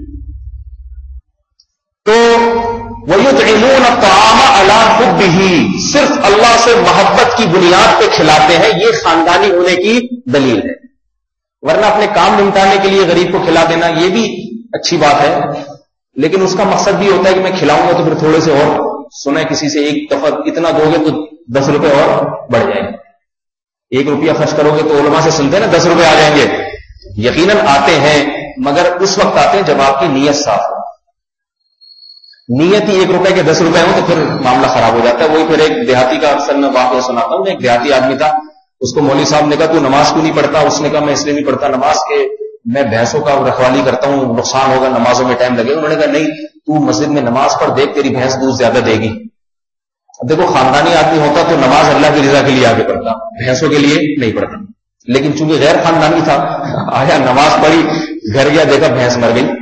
تو وَيُطْعِمُونَ الطَّعَامَ عَلَىٰ حُبِّهِ، صرف اللہ سے محبت کی بنیاد پہ کھلاتے ہیں. یہ خاندانی ہونے کی دلیل ہے. ورنہ اپنے کام نمٹانے کے لیے غریب کو کھلا دینا یہ بھی اچھی بات ہے، لیکن اس کا مقصد بھی ہوتا ہے کہ میں کھلاؤں گا تو پھر تھوڑے سے اور سنیں کسی سے، ایک دفعہ اتنا دو گے تو 10 روپے اور بڑھ جائیں گے. 1 روپیہ خرچ کرو گے تو علماء سے سنتے ہیں نا 10 روپے آ جائیں گے. یقیناً آتے ہیں، مگر اس وقت آتے ہیں جب آپ کی نیت صاف ہو. نیت ہی 1 روپے کے 10 روپے ہوں تو پھر معاملہ خراب ہو جاتا ہے. وہی پھر ایک دیہاتی کا اکثر میں واقعہ سناتا ہوں. ایک دیہاتی آدمی تھا، اس کو مولوی صاحب نے کہا تو نماز کیوں نہیں پڑھتا؟ اس نے کہا میں اس لیے نہیں پڑھتا نماز کہ میں بھینسوں کا رکھوالی کرتا ہوں، نقصان ہوگا، نمازوں میں ٹائم لگے. انہوں نے کہا نہیں، تو مسجد میں نماز پڑھ، دیکھ تیری بھینس دودھ زیادہ دے گی. اب دیکھو خاندانی آدمی ہوتا تو نماز اللہ کی رضا کے لیے آگے پڑھتا، بھینسوں کے لیے نہیں پڑھتا. لیکن چونکہ غیر خاندانی تھا، آیا نماز پڑھی، گھر گیا، دیکھا بھینس مر گئی.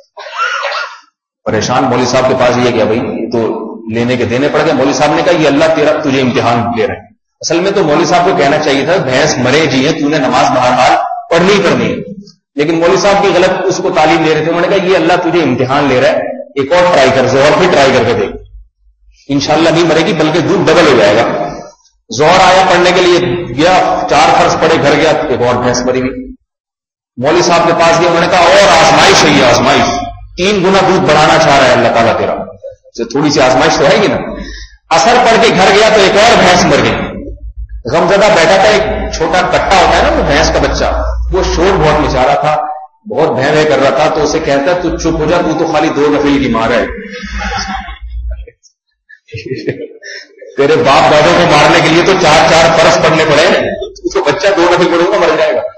پریشان مولوی صاحب کے پاس یہ کیا بھائی تو لینے کے دینے پڑ گئے. مولوی صاحب نے کہا یہ اللہ تیرا تجھے امتحان لے رہے ہیں. اصل میں تو مولوی صاحب کو کہنا چاہیے تھا بھینس مرے جی ہے، تو نے نماز بہرحال پڑھنی ہی پڑھنی ہے. لیکن مولوی صاحب کی غلط اس کو تعلیم دے رہے تھے. انہوں نے کہا یہ اللہ تجھے امتحان لے رہا ہے، ایک اور ٹرائی کر، زہر پھر ٹرائی کر کے دیکھ، انشاءاللہ نہیں مرے گی بلکہ دودھ ڈبل ہو جائے گا. زہر آیا پڑھنے کے لیے گیا، 4 فرض پڑے، گھر گیا، ایک اور بھینس مری گئی. مولوی صاحب کے پاس گیا، انہوں نے کہا اور آزمائش ہوئی ہے، آزمائش 3 گنا دودھ بڑھانا چاہ رہا ہے اللہ تعالیٰ تیرا، تھوڑی سی آزمائش تو ہے گی نا. اثر پڑ کے گھر گیا تو ایک اور بھینس مر گئی. غمزدہ بیٹھا تھا، ایک چھوٹا کٹا ہوتا ہے نا وہ بھینس کا بچہ، وہ شور بہت مچا رہا تھا، بہت بھین کر رہا تھا. تو اسے کہتا ہے تو چپ ہو جا، تو خالی 2 نفل کی مار ہے. تیرے باپ دادوں کو مارنے کے لیے تو 4 فرض پڑھنے پڑے، اس کو بچہ 2 نفل پڑھوں گا مر جائے گا.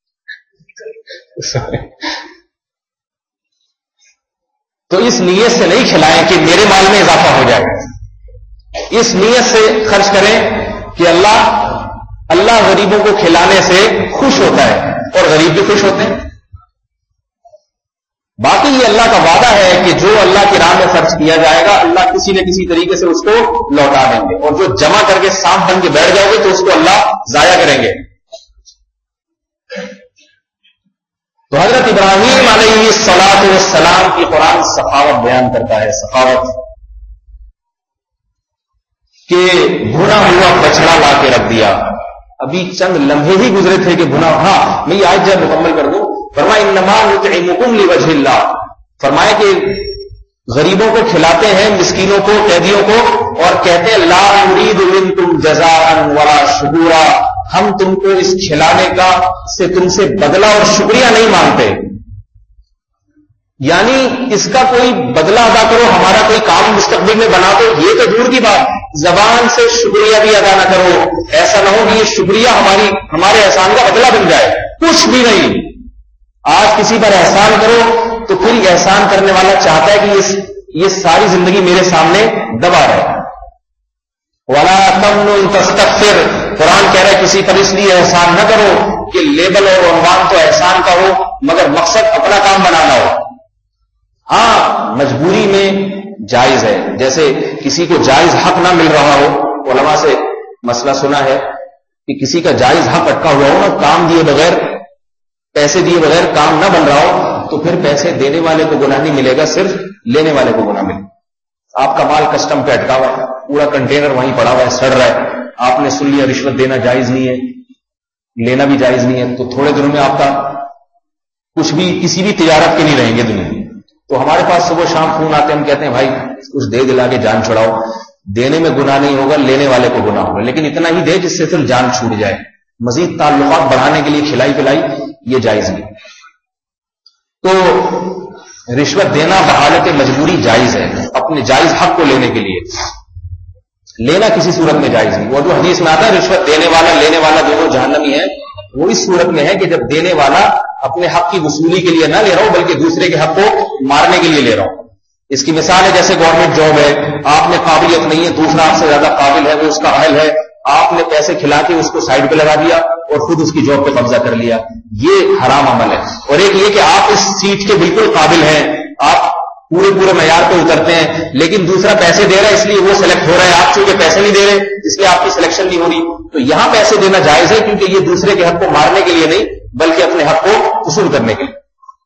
تو اس نیت سے نہیں کھلائیں کہ میرے مال میں اضافہ ہو جائے، اس نیت سے خرچ کریں کہ اللہ غریبوں کو کھلانے سے خوش ہوتا ہے اور غریب بھی خوش ہوتے ہیں. باقی یہ اللہ کا وعدہ ہے کہ جو اللہ کی راہ میں خرچ کیا جائے گا اللہ کسی نہ کسی طریقے سے اس کو لوٹا دیں گے، اور جو جمع کر کے سانپ بن کے بیٹھ جاؤ گے تو اس کو اللہ ضائع کریں گے. تو حضرت ابراہیم علیہ الصلاۃ والسلام کی قرآن سخاوت بیان کرتا ہے، سخاوت کہ بھنا ہوا بچڑا لا کے رکھ دیا. ابھی چند لمحے ہی گزرے تھے کہ بھنا، ہاں میں یہ آیت جب مکمل کر دوں، فرمایا انما نطعمکم لوجہ اللہ، فرمایا کہ غریبوں کو کھلاتے ہیں، مسکینوں کو، قیدیوں کو، اور کہتے ہیں لا نريد منکم جزاء ولا شکورا، ہم تم کو اس کھلانے کا سے تم سے بدلہ اور شکریہ نہیں مانگتے. یعنی اس کا کوئی بدلہ ادا کرو، ہمارا کوئی کام مستقبل میں بنا دو، یہ تو دور کی بات، زبان سے شکریہ بھی ادا نہ کرو. ایسا نہ ہو کہ یہ شکریہ ہمارے احسان کا بدلہ بن جائے، کچھ بھی نہیں. آج کسی پر احسان کرو تو پھر احسان کرنے والا چاہتا ہے کہ یہ ساری زندگی میرے سامنے دبا رہے. وَلَا تَمْنُن تَسْتَكْثِرْ، قرآن کہہ رہا ہے کسی پر اس لیے احسان نہ کرو کہ لیبل اور عنوان تو احسان کا ہو مگر مقصد اپنا کام بنانا ہو. ہاں مجبوری میں جائز ہے، جیسے کسی کو جائز حق نہ مل رہا ہو، علماء سے مسئلہ سنا ہے کہ کسی کا جائز حق اٹکا ہوا ہو نا، کام دیے بغیر، پیسے دیے بغیر کام نہ بن رہا ہو، تو پھر پیسے دینے والے کو گناہ نہیں ملے گا، صرف لینے والے کو گناہ ملے گا. آپ کا مال کسٹم پہ اٹکا ہوا ہے، پورا کنٹینر وہیں پڑا ہوا ہے، سڑ رہا ہے، آپ نے سن لیا رشوت دینا جائز نہیں ہے، لینا بھی جائز نہیں ہے، تو تھوڑے دنوں میں آپ کا کچھ بھی کسی بھی تجارت کے نہیں رہیں گے دنیا. تو ہمارے پاس صبح شام فون آتے ہیں، ہم کہتے ہیں بھائی کچھ دے دلا کے جان چھڑاؤ. دینے میں گناہ نہیں ہوگا، لینے والے کو گناہ ہوگا، لیکن اتنا ہی دے جس سے پھر جان چھوٹ جائے. مزید تعلقات بڑھانے کے لیے کھلائی پلائی یہ جائز نہیں. تو رشوت دینا بحالت مجبوری جائز ہے، اپنے جائز حق کو لینے کے لیے. لینا کسی صورت میں جائز نہیں. وہ جو حدیث میں آتا ہے رشوت دینے والا لینے والا دونوں جہنمی ہیں، وہ اس صورت میں ہے کہ جب دینے والا اپنے حق کی وصولی کے لیے نہ لے رہا ہو بلکہ دوسرے کے حق کو مارنے کے لیے لے رہا ہو. اس کی مثال ہے جیسے گورنمنٹ جاب ہے، آپ نے قابلیت نہیں ہے، دوسرا آپ سے زیادہ قابل ہے، وہ اس کا اہل ہے، آپ نے پیسے کھلا کے اس کو سائڈ پہ لگا دیا اور خود اس کی جاب پہ قبضہ کر لیا، یہ حرام عمل ہے. اور ایک یہ کہ آپ اس سیٹ کے بالکل قابل ہیں، آپ پورے معیار پہ اترتے ہیں، لیکن دوسرا پیسے دے رہا ہے اس لیے وہ سلیکٹ ہو رہا ہے، آپ چونکہ پیسے نہیں دے رہے اس لیے آپ کی سلیکشن نہیں ہو رہی. تو یہاں پیسے دینا جائز ہے کیونکہ یہ دوسرے کے حق کو مارنے کے لیے نہیں بلکہ اپنے حق کو وصول کرنے کے لیے.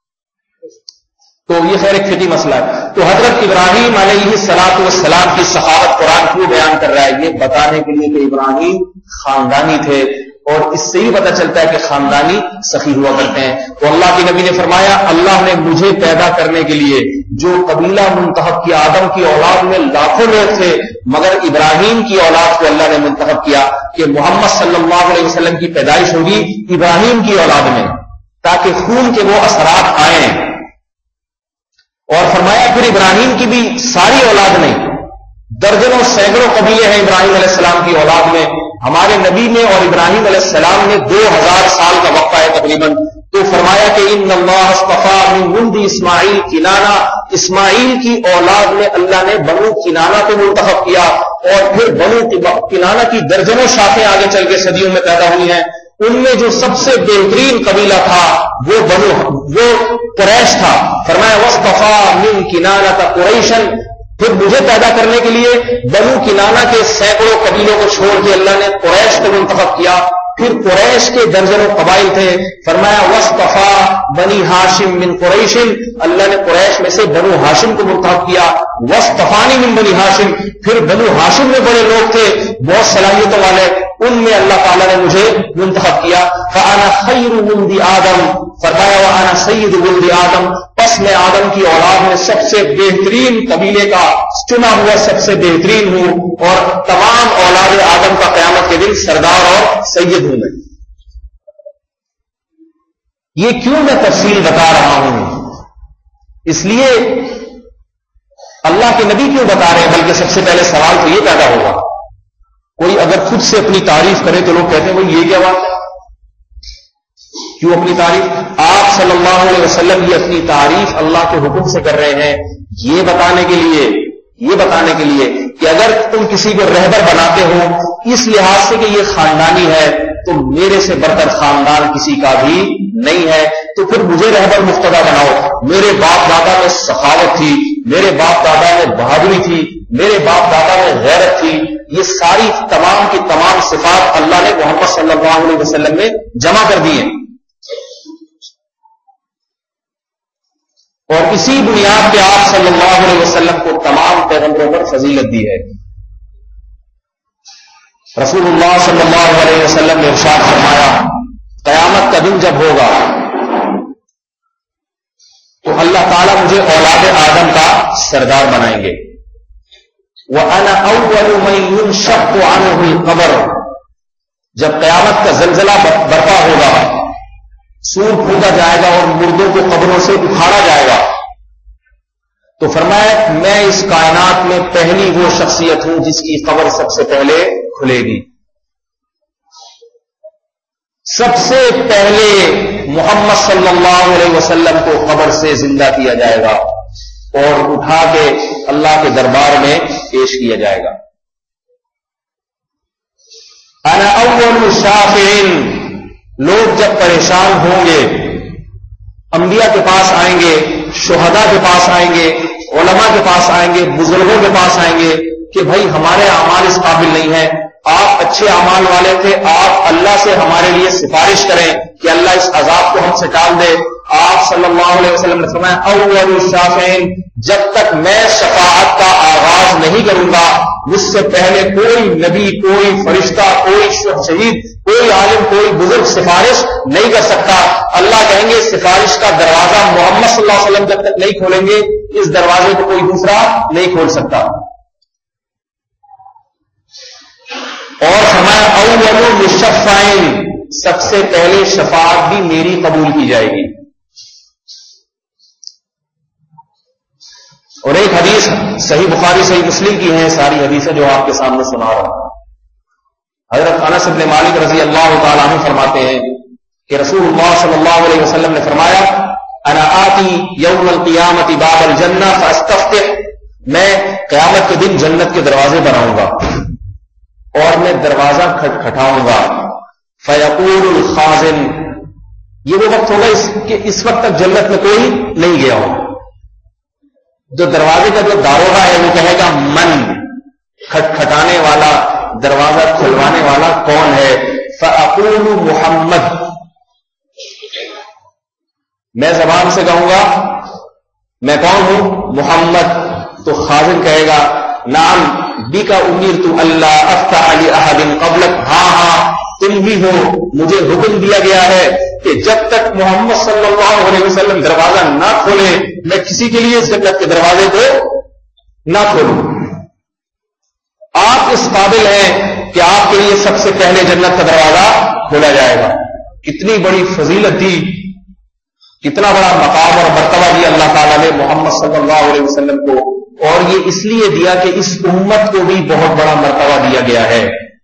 تو یہ خیر ایک فقہی مسئلہ ہے. تو حضرت ابراہیم علیہ الصلوۃ والسلام کی سخاوت قرآن کیوں بیان کر رہا ہے؟ یہ بتانے کے لیے کہ ابراہیم خاندانی تھے، اور اس سے ہی پتہ چلتا ہے کہ خاندانی سخی ہوا کرتے ہیں. تو اللہ کے نبی نے فرمایا اللہ نے مجھے پیدا کرنے کے لیے جو قبیلہ منتخب کیا، آدم کی اولاد میں لاکھوں لوگ تھے مگر ابراہیم کی اولاد کو اللہ نے منتخب کیا کہ محمد صلی اللہ علیہ وسلم کی پیدائش ہوگی ابراہیم کی اولاد میں تاکہ خون کے وہ اثرات آئیں. اور فرمایا پھر ابراہیم کی بھی ساری اولاد نہیں، درجنوں سینکڑوں قبیلے ہیں ابراہیم علیہ السلام کی اولاد میں. ہمارے نبی میں اور ابراہیم علیہ السلام میں 2000 سال کا وقفہ ہے تقریباً. تو فرمایا کہ ان اللہ اصطفیٰ من ولد اسماعیل کنانہ، اسماعیل کی اولاد میں اللہ نے بنو کنانہ کو منتخب کیا، اور پھر بنو کنانہ کی درجنوں شاخیں آگے چل کے صدیوں میں پیدا ہوئی ہیں. ان میں جو سب سے بہترین قبیلہ تھا وہ قریش تھا. فرمایا واصطفیٰ من کنانہ قریشا، پھر مجھے پیدا کرنے کے لیے بنو کنانہ کے سینکڑوں قبیلوں کو چھوڑ کے اللہ نے قریش کو منتخب کیا. پھر قریش کے درجنوں قبائل تھے. فرمایا واصطفیٰ بنی ہاشم من قریش، اللہ نے قریش میں سے بنو ہاشم کو منتخب کیا. واصطفانی من بنی ہاشم، پھر بنو ہاشم میں بڑے لوگ تھے بہت صلاحیتوں والے، ان میں اللہ تعالیٰ نے مجھے منتخب کیا. فانا خیر ولد آدم، فرمایا وانا سید ولد آدم، پس میں آدم کی اولاد میں سب سے بہترین قبیلے کا چنا ہوا سب سے بہترین ہوں، اور تمام اولاد آدم کا قیامت کے دن سردار اور سید ہوں میں. یہ کیوں میں تفصیل بتا رہا ہوں؟ اس لیے اللہ کے نبی کیوں بتا رہے ہیں؟ بلکہ سب سے پہلے سوال تو یہ پیدا ہوگا، کوئی اگر خود سے اپنی تعریف کرے تو لوگ کہتے ہیں بھائی یہ کیا بات ہے، کیوں اپنی تعریف؟ آپ صلی اللہ علیہ وسلم یہ اپنی تعریف اللہ کے حکم سے کر رہے ہیں، یہ بتانے کے لیے کہ اگر تم کسی کو رہبر بناتے ہو اس لحاظ سے کہ یہ خاندانی ہے تو میرے سے بڑھ کر خاندان کسی کا بھی نہیں ہے، تو پھر مجھے رہبر مقتدا بناؤ. میرے باپ دادا میں سخاوت تھی، میرے باپ دادا میں بہادری تھی، میرے باپ دادا میں غیرت تھی، یہ ساری تمام کی تمام صفات اللہ نے محمد صلی اللہ علیہ وسلم میں جمع کر دی ہیں. اور اسی بنیاد پہ آپ صلی اللہ علیہ وسلم کو تمام پیغمبروں پر فضیلت دی ہے. رسول اللہ صلی اللہ علیہ وسلم نے ارشاد فرمایا قیامت کا دن جب ہوگا تو اللہ تعالیٰ مجھے اولاد آدم کا سردار بنائیں گے. وَأَنَا أَوَّلُ مَن يُنشَقُّ عَنْهُ الْقَبْرُ، جب قیامت کا زلزلہ برپا ہوگا، سور پھونکا جائے گا اور مردوں کو قبروں سے اٹھایا جائے گا، تو فرمایا میں اس کائنات میں پہلی وہ شخصیت ہوں جس کی قبر سب سے پہلے کھلے گی. سب سے پہلے محمد صلی اللہ علیہ وسلم کو قبر سے زندہ کیا جائے گا اور اٹھا کے اللہ کے دربار میں پیش کیا جائے گا. انا اول شافع، لوگ جب پریشان ہوں گے انبیاء کے پاس آئیں گے، شہداء کے پاس آئیں گے، علماء کے پاس آئیں گے، بزرگوں کے پاس آئیں گے کہ بھائی ہمارے اعمال اس قابل نہیں ہیں، آپ اچھے اعمال والے تھے، آپ اللہ سے ہمارے لیے سفارش کریں کہ اللہ اس عذاب کو ہم سے ٹال دے. آپ صلی اللہ علیہ وسلم نے فرمایا اول الشافعین، جب تک میں شفاعت کا آغاز نہیں کروں گا مجھ سے پہلے کوئی نبی، کوئی فرشتہ، کوئی شہید، کوئی عالم، کوئی بزرگ سفارش نہیں کر سکتا. اللہ کہیں گے سفارش کا دروازہ محمد صلی اللہ علیہ وسلم جب تک نہیں کھولیں گے اس دروازے کو کوئی دوسرا نہیں کھول سکتا. اور فرمایا اول المشفعین، سب سے پہلے شفاعت بھی میری قبول کی جائے گی. اور ایک حدیث صحیح بخاری صحیح مسلم کی ہے، ساری حدیثیں جو آپ کے سامنے سنا رہا ہوں. حضرت انس بن مالک رضی اللہ تعالیٰ عنہ فرماتے ہیں کہ رسول اللہ صلی اللہ علیہ وسلم نے فرمایا انا آتی یوم القیامت باب الجنہ فاستفتح، میں قیامت کے دن جنت کے دروازے پر آؤں گا اور میں دروازہ کھٹکھٹاؤں گا. فیقول الخازن، یہ وہ وقت ہوگا کہ اس وقت تک جنت میں کوئی نہیں گیا ہو. جو دروازے کا جو داروغہ ہے وہ کہے گا من، کھٹکھٹانے والا، دروازہ کھلوانے والا کون ہے؟ فاقول محمد، میں زبان سے کہوں گا میں کون ہوں؟ محمد. تو خازن کہے گا نام بک امرت اللہ افتح لاحد قبلک، ہاں ہاں تم بھی ہو، مجھے حکم دیا گیا ہے کہ جب تک محمد صلی اللہ علیہ وسلم دروازہ نہ کھولے میں کسی کے لیے اس جنت کے دروازے کو نہ کھولوں. آپ اس قابل ہیں کہ آپ کے لیے سب سے پہلے جنت کا دروازہ کھولا جائے گا. کتنی بڑی فضیلت دی، کتنا بڑا مقام اور مرتبہ دیا اللہ تعالیٰ نے محمد صلی اللہ علیہ وسلم کو. اور یہ اس لیے دیا کہ اس امت کو بھی بہت بڑا مرتبہ دیا گیا ہے.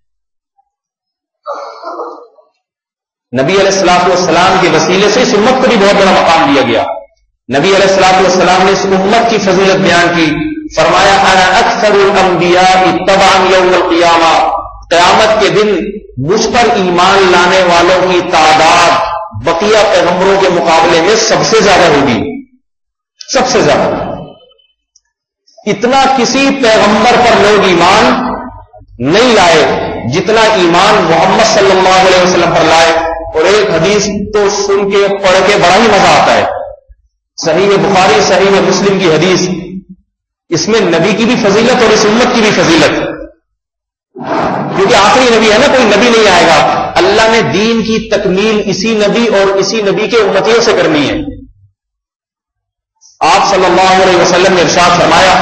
نبی علیہ الصلوۃ والسلام کے وسیلے سے اس امت کو بھی بہت بڑا مقام دیا گیا. نبی علیہ الصلوۃ والسلام نے اس امت کی فضیلت بیان کی، فرمایا انا اکثر الانبیاء تبعا یوم القیامہ، قیامت کے دن مجھ پر ایمان لانے والوں کی تعداد بقیہ پیغمبروں کے مقابلے میں سب سے زیادہ ہوگی. سب سے زیادہ. اتنا کسی پیغمبر پر لوگ ایمان نہیں لائے جتنا ایمان محمد صلی اللہ علیہ وسلم پر لائے. اور ایک حدیث تو سن کے پڑھ کے بڑا ہی مزہ آتا ہے، صحیح بخاری صحیح مسلم کی حدیث. اس میں نبی کی بھی فضیلت اور اس امت کی بھی فضیلت، کیونکہ آخری نبی ہے نا، کوئی نبی نہیں آئے گا. اللہ نے دین کی تکمیل اسی نبی اور اسی نبی کے امتیوں سے کرنی ہے. آپ صلی اللہ علیہ وسلم نے ارشاد فرمایا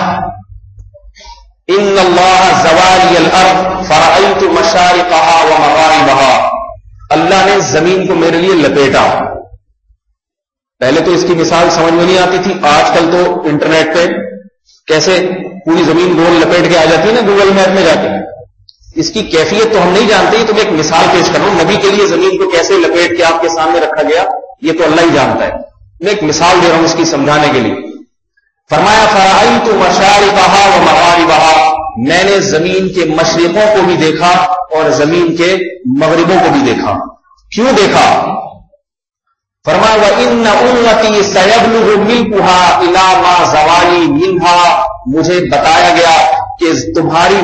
ان اللہ زوالی الارض فرأیت مشارقها ومغاربها، اللہ نے زمین کو میرے لیے لپیٹا. پہلے تو اس کی مثال سمجھ میں نہیں آتی تھی، آج کل تو انٹرنیٹ پہ کیسے پوری زمین گول لپیٹ کے آ جاتی ہے نا گوگل میپ میں جا کے. اس کی کیفیت تو ہم نہیں جانتے، تو میں ایک مثال پیش کر رہا ہوں. نبی کے لیے زمین کو کیسے لپیٹ کے آپ کے سامنے رکھا گیا یہ تو اللہ ہی جانتا ہے. میں ایک مثال دے رہا ہوں اس کی سمجھانے کے لیے. فرمایا فرأیت مشارقها ومغاربها، میں نے زمین کے مشرقوں کو بھی دیکھا اور زمین کے مغربوں کو بھی دیکھا. کیوں دیکھا؟ فرمایا وَإِنَّ أُمَّتِي سَيَبْلُغُ مِلْكُهَا إِلَى مَا زَوَالِي مِنْهَا، مجھے بتایا گیا کہ تمہاری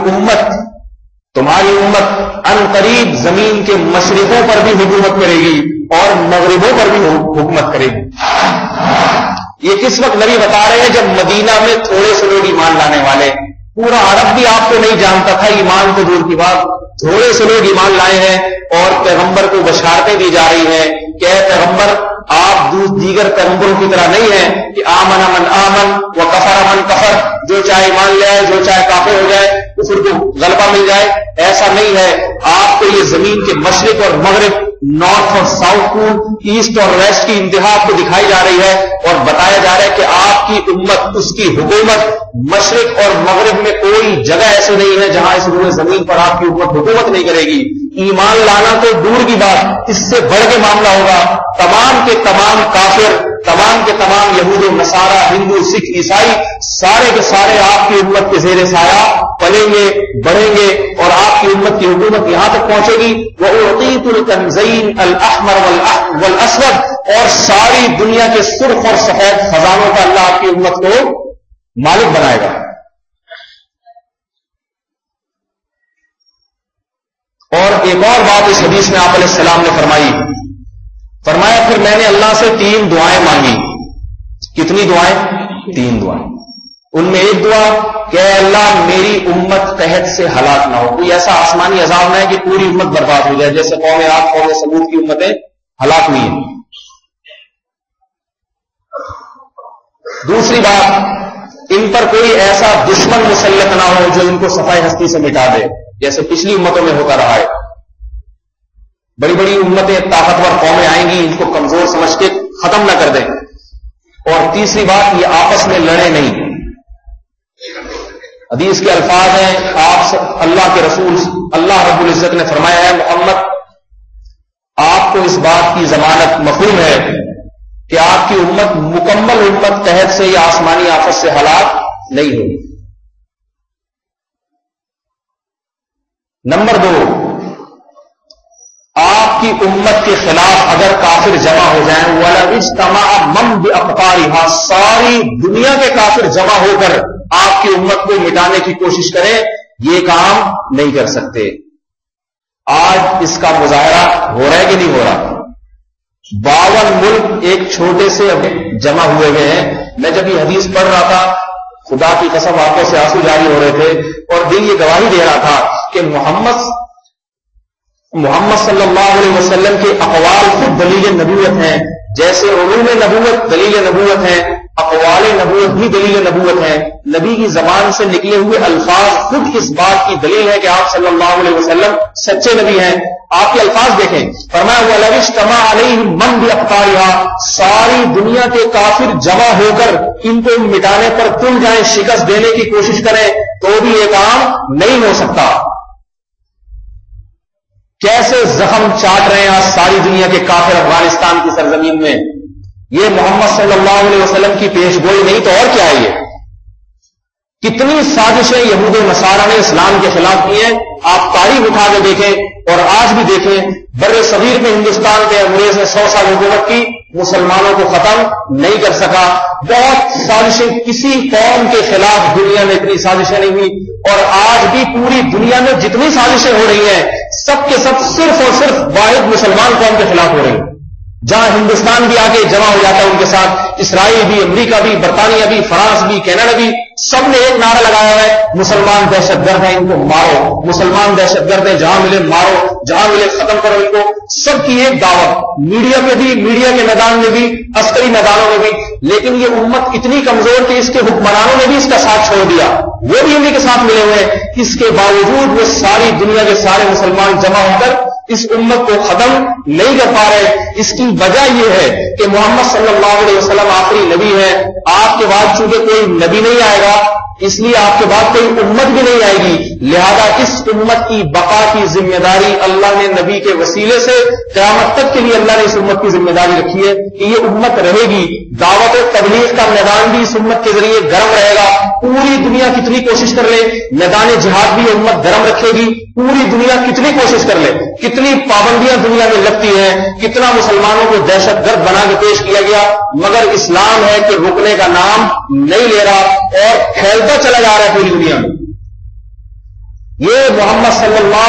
امت ان قریب زمین کے مشرقوں پر بھی حکومت کرے گی اور مغربوں پر بھی حکومت کرے گی. یہ کس وقت نبی بتا رہے ہیں؟ جب مدینہ میں تھوڑے سے لوگ ایمان لانے والے، پورا عرب بھی آپ کو نہیں جانتا تھا، ایمان کو دور کی بات، تھوڑے سے لوگ ایمان لائے ہیں اور پیغمبر کو بشارتیں دی جا رہی ہیں کہ اے پیغمبر آپ دیگر پیغمبروں کی طرح نہیں ہیں کہ آمن من آمن و کفر من کفر، جو چاہے ایمان لے آئے جو چاہے کافر ہو جائے کفر کو غلبہ مل جائے. ایسا نہیں ہے. آپ کو یہ زمین کے مشرق اور مغرب، نارتھ اور ساؤتھ پول، ایسٹ اور ویسٹ کی انتہا آپ کو دکھائی جا رہی ہے اور بتایا جا رہا ہے کہ آپ کی امت، اس کی حکومت مشرق اور مغرب میں کوئی جگہ ایسی نہیں ہے جہاں اس روئے زمین پر آپ کی امت حکومت نہیں کرے گی. ایمان لانا تو دور کی بات، اس سے بڑھ کے معاملہ ہوگا. تمام کے تمام کافر، تمام کے تمام یہود و نصارہ، ہندو، سکھ، عیسائی، سارے کے سارے آپ کی امت کے زیر سایہ پلیں گے، بڑھیں گے، اور آپ کی امت کی حکومت یہاں تک پہنچے گی وَأُعْطِيتُ الْكَنْزَيْنِ الْأَحْمَرَ وَالْأَسْوَدَ، اور ساری دنیا کے سرخ اور سفید خزانوں کا اللہ آپ کی امت کو مالک بنائے گا۔ اور ایک اور بات اس حدیث میں آپ علیہ السلام نے فرمایا پھر میں نے اللہ سے 3 دعائیں مانگی۔ کتنی دعائیں؟ 3 دعائیں۔ ان میں ایک دعا کہ اے اللہ میری امت قحط سے ہلاک نہ ہو، کوئی ایسا آسمانی عذاب نہ ہے کہ پوری امت برباد ہو جائے جیسے قوم عاد قوم ثمود کی امتیں ہلاک ہوئی ہیں۔ دوسری بات، ان پر کوئی ایسا دشمن مسلط نہ ہو جو ان کو صفائے ہستی سے مٹا دے جیسے پچھلی امتوں میں ہوتا رہا ہے۔ بڑی بڑی امتیں طاقتور قومیں آئیں گی، ان کو کمزور سمجھ کے ختم نہ کر دیں۔ اور تیسری بات، یہ آپس میں لڑے نہیں۔ حدیث کے الفاظ ہیں، آپ اللہ کے رسول اللہ رب العزت نے فرمایا ہے محمد آپ کو اس بات کی ضمانت مفہوم ہے کہ آپ کی امت مکمل امت قحط سے یا آسمانی آفت سے ہلاک نہیں ہوگی۔ نمبر 2، آپ کی امت کے خلاف اگر کافر جمع ہو جائیں وَلَوِ اجْتَمَعَ مَنْ بِأَقْطَارِهَا، ساری دنیا کے کافر جمع ہو کر آپ کی امت کو مٹانے کی کوشش کریں، یہ کام نہیں کر سکتے۔ آج اس کا مظاہرہ ہو رہا ہے کہ نہیں ہو رہا؟ 52 ملک ایک چھوٹے سے جمع ہوئے ہیں۔ میں جب یہ حدیث پڑھ رہا تھا خدا کی قسم آنکھوں سے آنسو جاری ہو رہے تھے، اور دل یہ گواہی دے رہا تھا کہ محمد صلی اللہ علیہ وسلم کے اقوال خود دلیل نبوت ہیں، جیسے علوم نبوت دلیل نبوت ہیں، اقوال نبوت بھی دلیل نبوت ہیں۔ نبی کی زبان سے نکلے ہوئے الفاظ خود اس بات کی دلیل ہے کہ آپ صلی اللہ علیہ وسلم سچے نبی ہیں۔ آپ کے الفاظ دیکھیں، فرمایا وَلَوِ اجْتَمَعَ عَلَيْهِم مَّن بِأَقْطَارِهَا، ساری دنیا کے کافر جمع ہو کر ان کو مٹانے پر تل جائیں، شکست دینے کی کوشش کریں، تو بھی یہ کام نہیں ہو سکتا۔ کیسے زخم چاٹ رہے ہیں آج ساری دنیا کے کافر افغانستان کی سرزمین میں؟ یہ محمد صلی اللہ علیہ وسلم کی پیش گوئی نہیں تو اور کیا ہے؟ یہ کتنی سازشیں یہود و نصارہ نے اسلام کے خلاف کی ہیں، آپ تاریخ اٹھا کے دیکھیں اور آج بھی دیکھیں۔ بر صغیر میں ہندوستان کے انگریز نے 100 سال حکومت کی، مسلمانوں کو ختم نہیں کر سکا۔ بہت سازشیں، کسی قوم کے خلاف دنیا میں اتنی سازشیں نہیں ہوئی، اور آج بھی پوری دنیا میں جتنی سازشیں ہو رہی ہیں سب کے سب صرف اور صرف واحد مسلمان قوم کے خلاف ہو رہی ہیں۔ جہاں ہندوستان بھی آگے جمع ہو جاتا ہے ان کے ساتھ، اسرائیل بھی، امریکہ بھی، برطانیہ بھی، فرانس بھی، کینیڈا بھی، سب نے ایک نعرہ لگایا ہے مسلمان دہشت گرد ہیں، ان کو مارو، مسلمان دہشت گرد ہیں، جہاں ملے مارو، جہاں ملے ختم کرو ان کو۔ سب کی ایک دعوت، میڈیا پہ بھی، میڈیا کے میدان میں بھی، عسکری میدانوں میں بھی۔ لیکن یہ امت اتنی کمزور کہ اس کے حکمرانوں نے بھی اس کا ساتھ چھوڑ دیا، وہ بھی انہیں کے ساتھ ملے ہوئے ہیں۔ اس کے باوجود وہ ساری دنیا کے سارے مسلمان جمع ہو کر اس امت کو ختم نہیں کر پا رہے۔ اس کی وجہ یہ ہے کہ محمد صلی اللہ علیہ وسلم آخری نبی ہے۔ آپ کے بعد چونکہ کوئی نبی نہیں آئے گا، اس لیے آپ کے بعد کوئی امت بھی نہیں آئے گی، لہذا اس امت کی بقا کی ذمہ داری اللہ نے نبی کے وسیلے سے قیامت تک کے لیے اللہ نے اس امت کی ذمہ داری رکھی ہے کہ یہ امت رہے گی۔ دعوت و تبلیغ کا میدان بھی اس امت کے ذریعے گرم رہے گا۔ پوری دنیا کتنی کوشش کر لے، میدان جہاد بھی امت گرم رکھے گی۔ پوری دنیا کتنی کوشش کر لے، کتنی پابندیاں دنیا میں لگتی ہیں، کتنا مسلمانوں کو دہشت گرد بنا کے پیش کیا گیا، مگر اسلام ہے کہ رکنے کا نام نہیں لے رہا اور پھیلتا چلا جا رہا ہے پوری دنیا میں۔ یہ محمد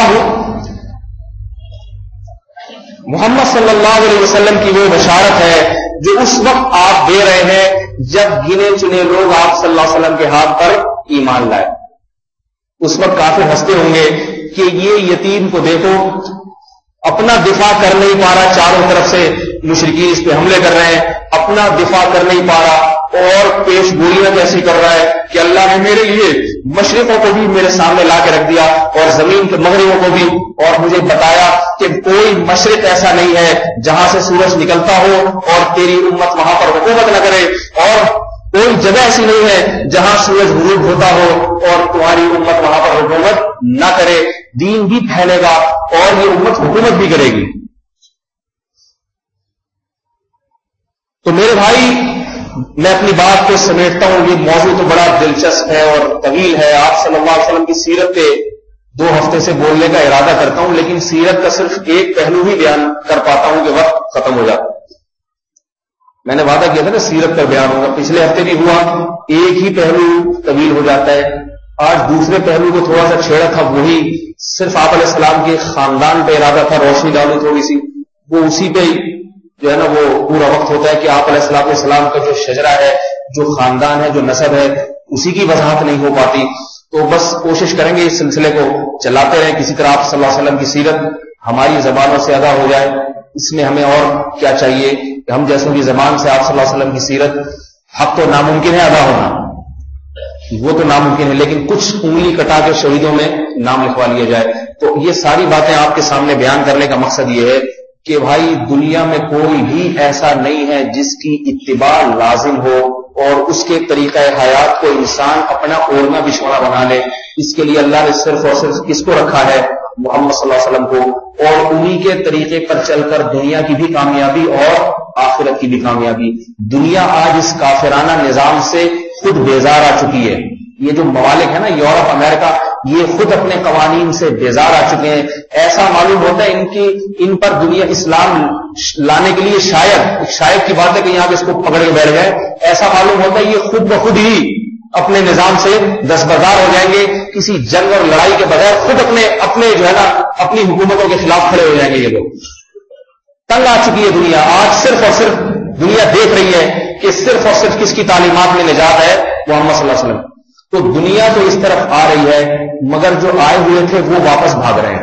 صلی اللہ علیہ وسلم کی وہ بشارت ہے جو اس وقت آپ دے رہے ہیں جب گنے چنے لوگ آپ صلی اللہ علیہ وسلم کے ہاتھ پر ایمان لائے۔ اس وقت کافر ہنستے ہوں گے کہ یہ یتیم کو دیکھو، اپنا دفاع کر نہیں پا رہا، چاروں طرف سے مشرکین اس پہ حملے کر رہے ہیں، اپنا دفاع کر نہیں پا رہا اور پیش گوئیاں کیسی کر رہا ہے کہ اللہ نے میرے لیے مشرقوں کو بھی میرے سامنے لا کے رکھ دیا اور زمین کے مغربوں کو بھی، اور مجھے بتایا کہ کوئی مشرق ایسا نہیں ہے جہاں سے سورج نکلتا ہو اور تیری امت وہاں پر حکومت نہ کرے، اور کوئی جگہ ایسی نہیں ہے جہاں سورج غروب ہوتا ہو اور تمہاری امت وہاں پر حکومت نہ کرے۔ دین بھی پھیلے گا اور یہ امت حکومت بھی کرے گی۔ تو میرے بھائی، میں اپنی بات کو سمیٹتا ہوں. یہ موضوع تو بڑا دلچسپ ہے اور طویل ہے. آپ صلی اللہ علیہ وسلم کی سیرت پہ 2 ہفتے سے بولنے کا ارادہ کرتا ہوں, لیکن سیرت کا صرف ایک پہلو ہی بیان کر پاتا ہوں کہ وقت ختم ہو جاتا. میں نے وعدہ کیا تھا نا سیرت پر بیان ہوگا, پچھلے ہفتے بھی ہوا. ایک ہی پہلو طویل ہو جاتا ہے. آج دوسرے پہلو کو تھوڑا سا چھیڑا تھا, وہی صرف آپ علیہ السلام کے خاندان پہ ارادہ تھا روشنی ڈالوں تھوڑی سی. وہ اسی پہ جو ہے نا وہ پورا وقت ہوتا ہے کہ آپ علیہ السلام کا جو شجرہ ہے, جو خاندان ہے, جو نسب ہے, اسی کی وضاحت نہیں ہو پاتی. تو بس کوشش کریں گے اس سلسلے کو چلاتے رہیں. کسی طرح آپ صلی اللہ علیہ وسلم کی سیرت ہماری زبانوں سے ادا ہو جائے. اس میں ہمیں اور کیا چاہیے کہ ہم جیسوں کی زبان سے آپ صلی اللہ علیہ وسلم کی سیرت, حق تو ناممکن ہے ادا ہونا, وہ تو ناممکن ہے, لیکن کچھ انگلی کٹا کے شہیدوں میں نام لکھوا لیا جائے. تو یہ ساری باتیں آپ کے سامنے بیان کرنے کا مقصد یہ ہے کہ بھائی دنیا میں کوئی بھی ایسا نہیں ہے جس کی اتباع لازم ہو اور اس کے طریقہ حیات کو انسان اپنا اوڑھنا بچھونا بنا لے. اس کے لیے اللہ نے صرف اور صرف کس کو رکھا ہے؟ محمد صلی اللہ علیہ وسلم کو, اور انہی کے طریقے پر چل کر دنیا کی بھی کامیابی اور آخرت کی بھی کامیابی. دنیا آج اس کافرانہ نظام سے خود بیزار آ چکی ہے. یہ جو ممالک ہے نا یورپ امریکہ, یہ خود اپنے قوانین سے بیزار آ چکے ہیں. ایسا معلوم ہوتا ہے ان پر دنیا اسلام لانے کے لیے شاید کی بات ہے کہ یہاں پہ اس کو پکڑ کے بیٹھ گئے. ایسا معلوم ہوتا ہے یہ خود بخود ہی اپنے نظام سے دستبردار ہو جائیں گے. کسی جنگ اور لڑائی کے بغیر خود اپنے جو ہے نا اپنی حکومتوں کے خلاف کھڑے ہو جائیں گے. یہ لوگ تنگ آ چکی ہے دنیا. آج صرف اور صرف دنیا دیکھ رہی ہے کہ صرف اور صرف کس کی تعلیمات میں نجات ہے؟ محمد صلی اللہ علیہ وسلم. تو دنیا تو اس طرف آ رہی ہے, مگر جو آئے ہوئے تھے وہ واپس بھاگ رہے ہیں.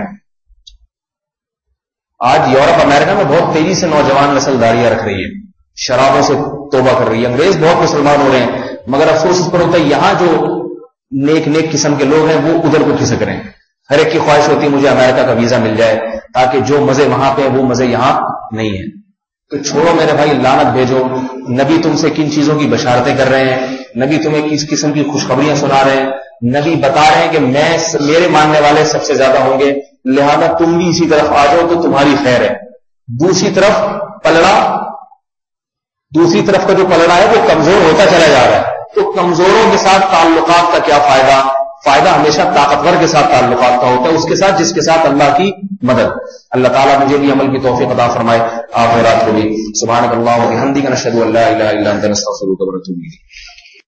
آج یورپ امریکہ میں بہت تیزی سے نوجوان نسل داڑیاں رکھ رہی ہے, شرابوں سے توبہ کر رہی ہے. انگریز بہت مسلمان ہو رہے ہیں, مگر افسوس اس پر ہوتا ہے یہاں جو نیک قسم کے لوگ ہیں وہ ادھر کو کھسک رہے ہیں. ہر ایک کی خواہش ہوتی ہے مجھے امریکہ کا ویزا مل جائے تاکہ جو مزے وہاں پہ وہ مزے یہاں نہیں ہیں. تو چھوڑو میرے بھائی, لعنت بھیجو. نبی تم سے کن چیزوں کی بشارتیں کر رہے ہیں, نبی تمہیں کس قسم کی خوشخبریاں سنا رہے ہیں. نبی بتا رہے ہیں کہ میرے ماننے والے سب سے زیادہ ہوں گے, لہذا تم بھی اسی طرف آ جاؤ تو تمہاری خیر ہے. دوسری طرف کا جو پلڑا ہے وہ کمزور ہوتا چلا جا رہا ہے. تو کمزوروں کے ساتھ تعلقات کا کیا فائدہ؟ فائدہ ہمیشہ طاقتور کے ساتھ تعلقات کا ہوتا ہے, اس کے ساتھ جس کے ساتھ اللہ کی مدد. اللہ تعالیٰ مجھے بھی عمل کی توفیق عطا فرمائے. آخرات کو بھی. سبحانک اللہم و بحمدک نشہد ان لا الہ الا انت نستغفرک و نتوب الیک.